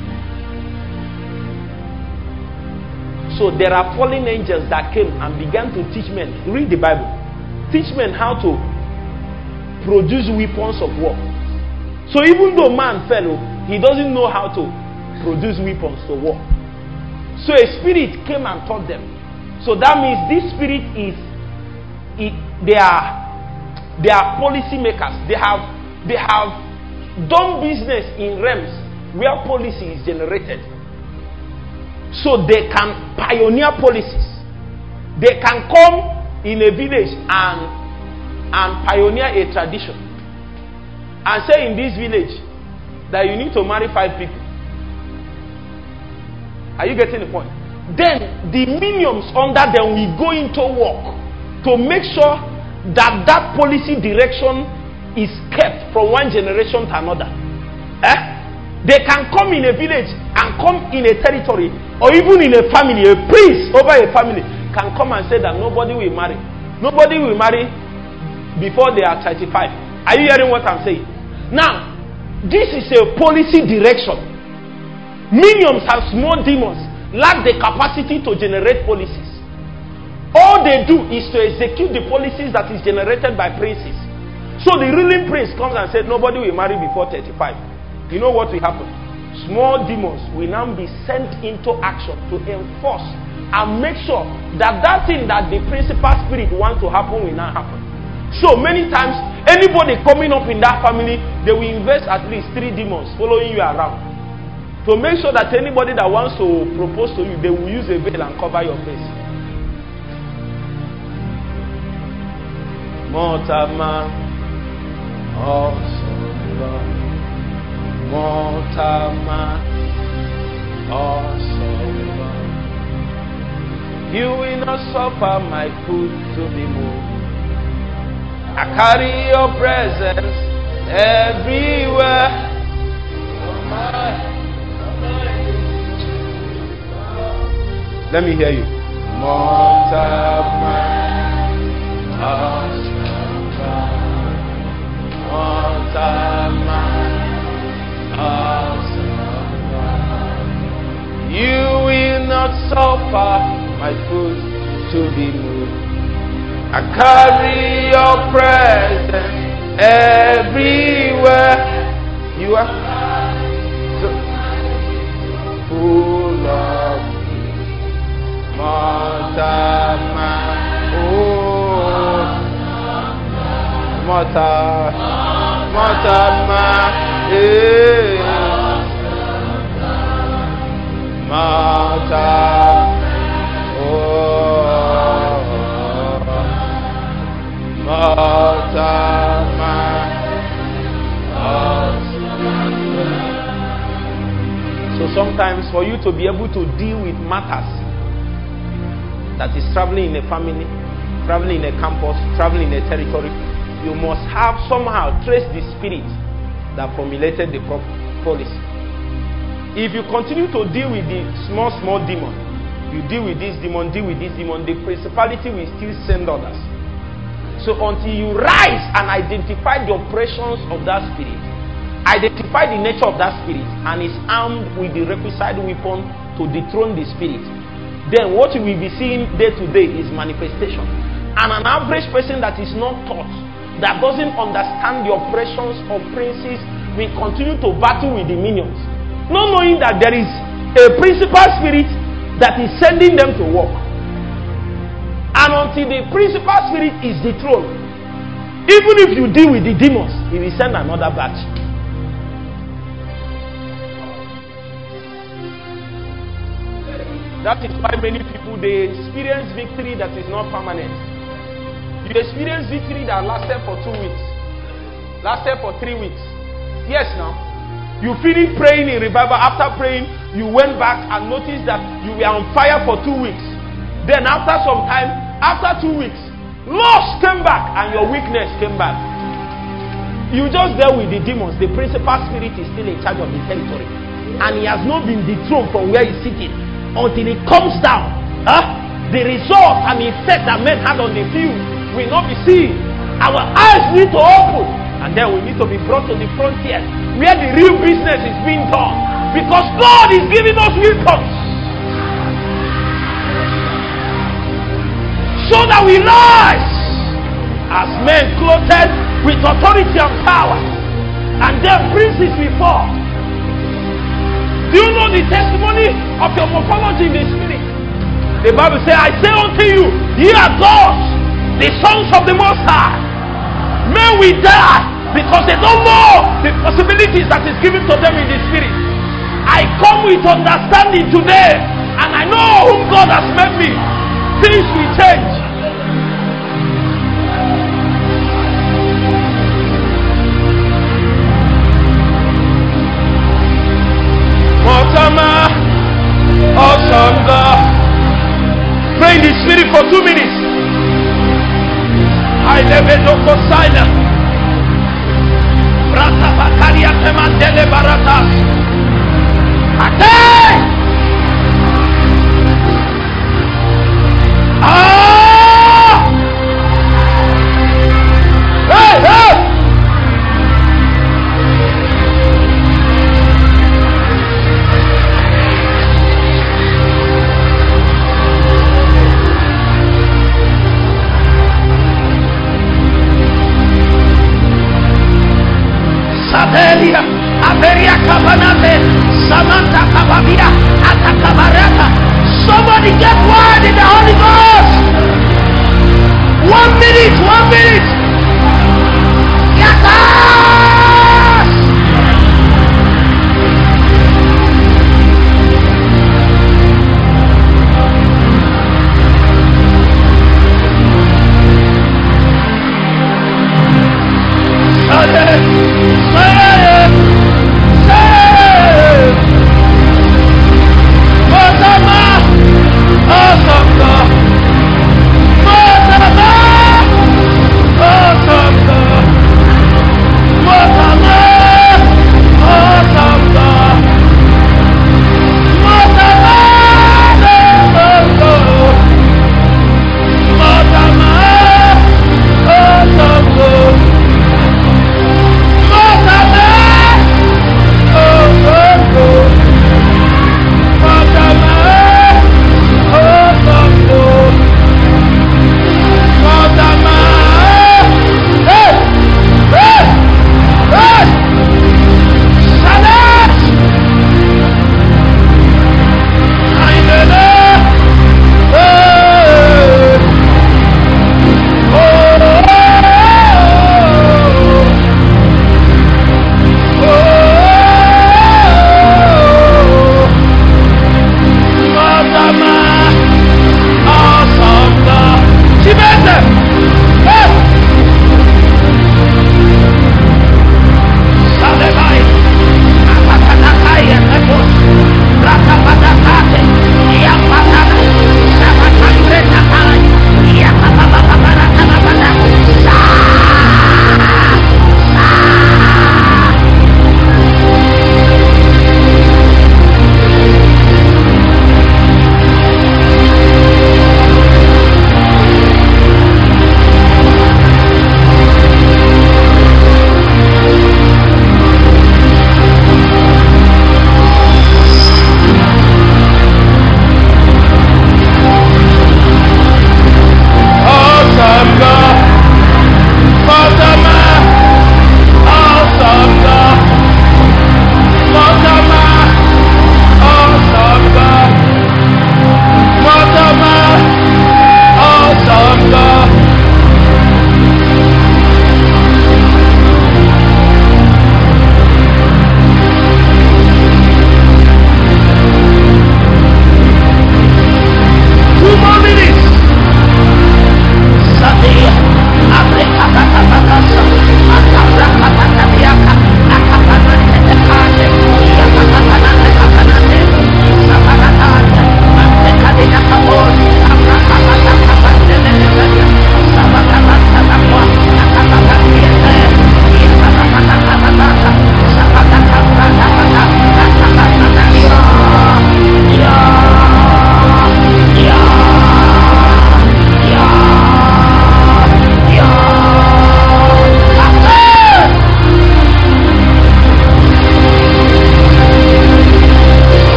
So there are fallen angels that came and began to teach men. Read the Bible. Teach men how to produce weapons of war. So even though man fell, he doesn't know how to produce weapons to war. So a spirit came and taught them. So that means this spirit they are policy makers. They have done business in realms where policy is generated. So they can pioneer policies. They can come in a village and pioneer a tradition. And say in this village that you need to marry 5 people. Are you getting the point? Then the minions under them will go into work to make sure that policy direction is kept from one generation to another. They can come in a village and come in a territory or even in a family. A priest over a family can come and say that nobody will marry. Nobody will marry before they are 35. Are you hearing what I'm saying? Now, this is a policy direction. Minions and small demons lack the capacity to generate policies. All they do is to execute the policies that is generated by princes. So the ruling prince comes and says nobody will marry before 35. You know what will happen? Small demons will now be sent into action to enforce and make sure that thing that the principal spirit wants to happen will not happen. So many times, anybody coming up in that family, they will invest at least 3 demons following you around to make sure that anybody that wants to propose to you, they will use a veil and cover your face. Mortama, awesome Lord. Mortama, awesome Lord. You will not suffer my foot to be moved. I carry your presence everywhere. Let me hear you. Mortama, awesome Lord. suffer my foot to be moved. I carry your presence everywhere. You are so full of Matama, oh, Matama, eh, Matama, oh, Matama. So sometimes for you to be able to deal with matters that is traveling in a family, traveling in a campus, traveling in a territory, you must have somehow trace the spirit that formulated the policy. If you continue to deal with the small demon, you deal with this demon, the principality will still send others. So until you rise and identify the operations of that spirit, identify the nature of that spirit, and is armed with the requisite weapon to dethrone the spirit, then what you will be seeing day to day is manifestation. And an average person that is not taught, that doesn't understand the operations of princes, will continue to battle with the minions, not knowing that there is a principal spirit that is sending them to work. And until the principal spirit is dethroned, even if you deal with the demons, he will send another batch. That is why many people, they experience victory that is not permanent. You experience victory that lasted for 2 weeks, lasted for 3 weeks. Yes, now you finished praying in revival. After praying, you went back and noticed that you were on fire for 2 weeks. Then after some time, after 2 weeks, lust came back and your weakness came back. You just dealt with the demons. The principal spirit is still in charge of the territory, and he has not been dethroned from where he's sitting until it comes down. The result and the effect that men had on the field will not be seen. Our eyes need to open, and then we need to be brought to the frontier where the real business is being done, because God is giving us weapons so that we rise as men clothed with authority and power, and then princes will fall. Do you know the testimony of your morphology in the spirit? The Bible says, I say unto you, ye are gods, the sons of the Most High. Men will die because they don't know the possibilities that is given to them in the spirit. I come with understanding today, and I know whom God has made me. Things will change. Motama, awesome God. Pray in the spirit for 2 minutes. I never know Kosaina. Brata Bakaria Temandele Baratas. Ate! Ah! Hey, hey! Sabelia, Averia Cabanate, Samantha Cabavia, Atakabarata. Somebody get word in the Holy Ghost. 1 minute, 1 minute. Yakas! Oh!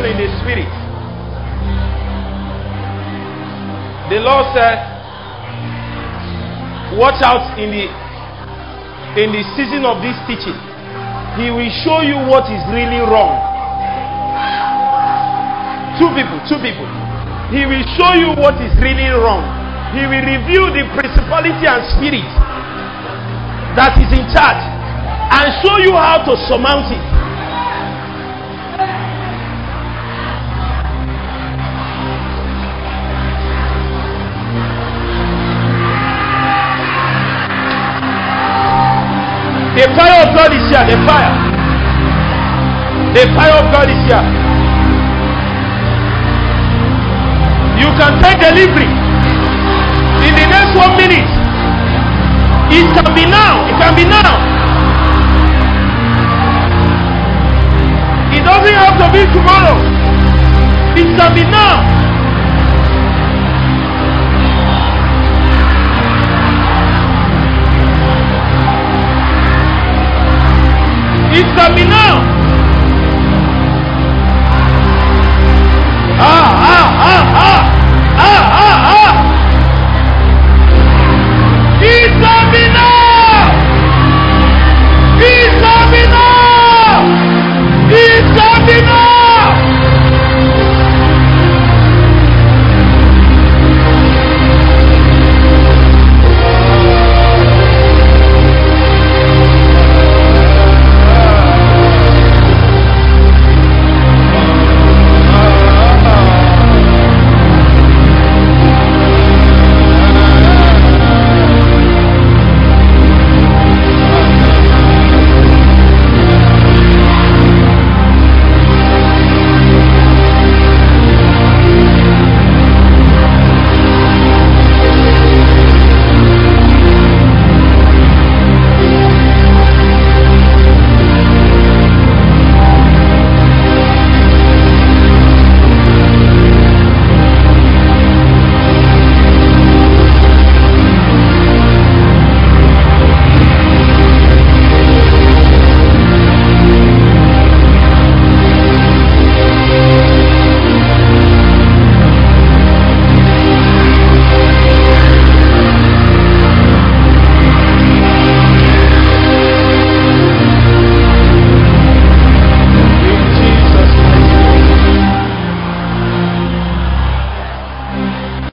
in the spirit. The Lord said, watch out in the season of this teaching. He will show you what is really wrong. Two people. He will show you what is really wrong. He will reveal the principality and spirit that is in charge and show you how to surmount it. The fire of God is here. The fire of God is here. You can take delivery in the next 1 minute. It can be now. It can be now. It doesn't have to be tomorrow.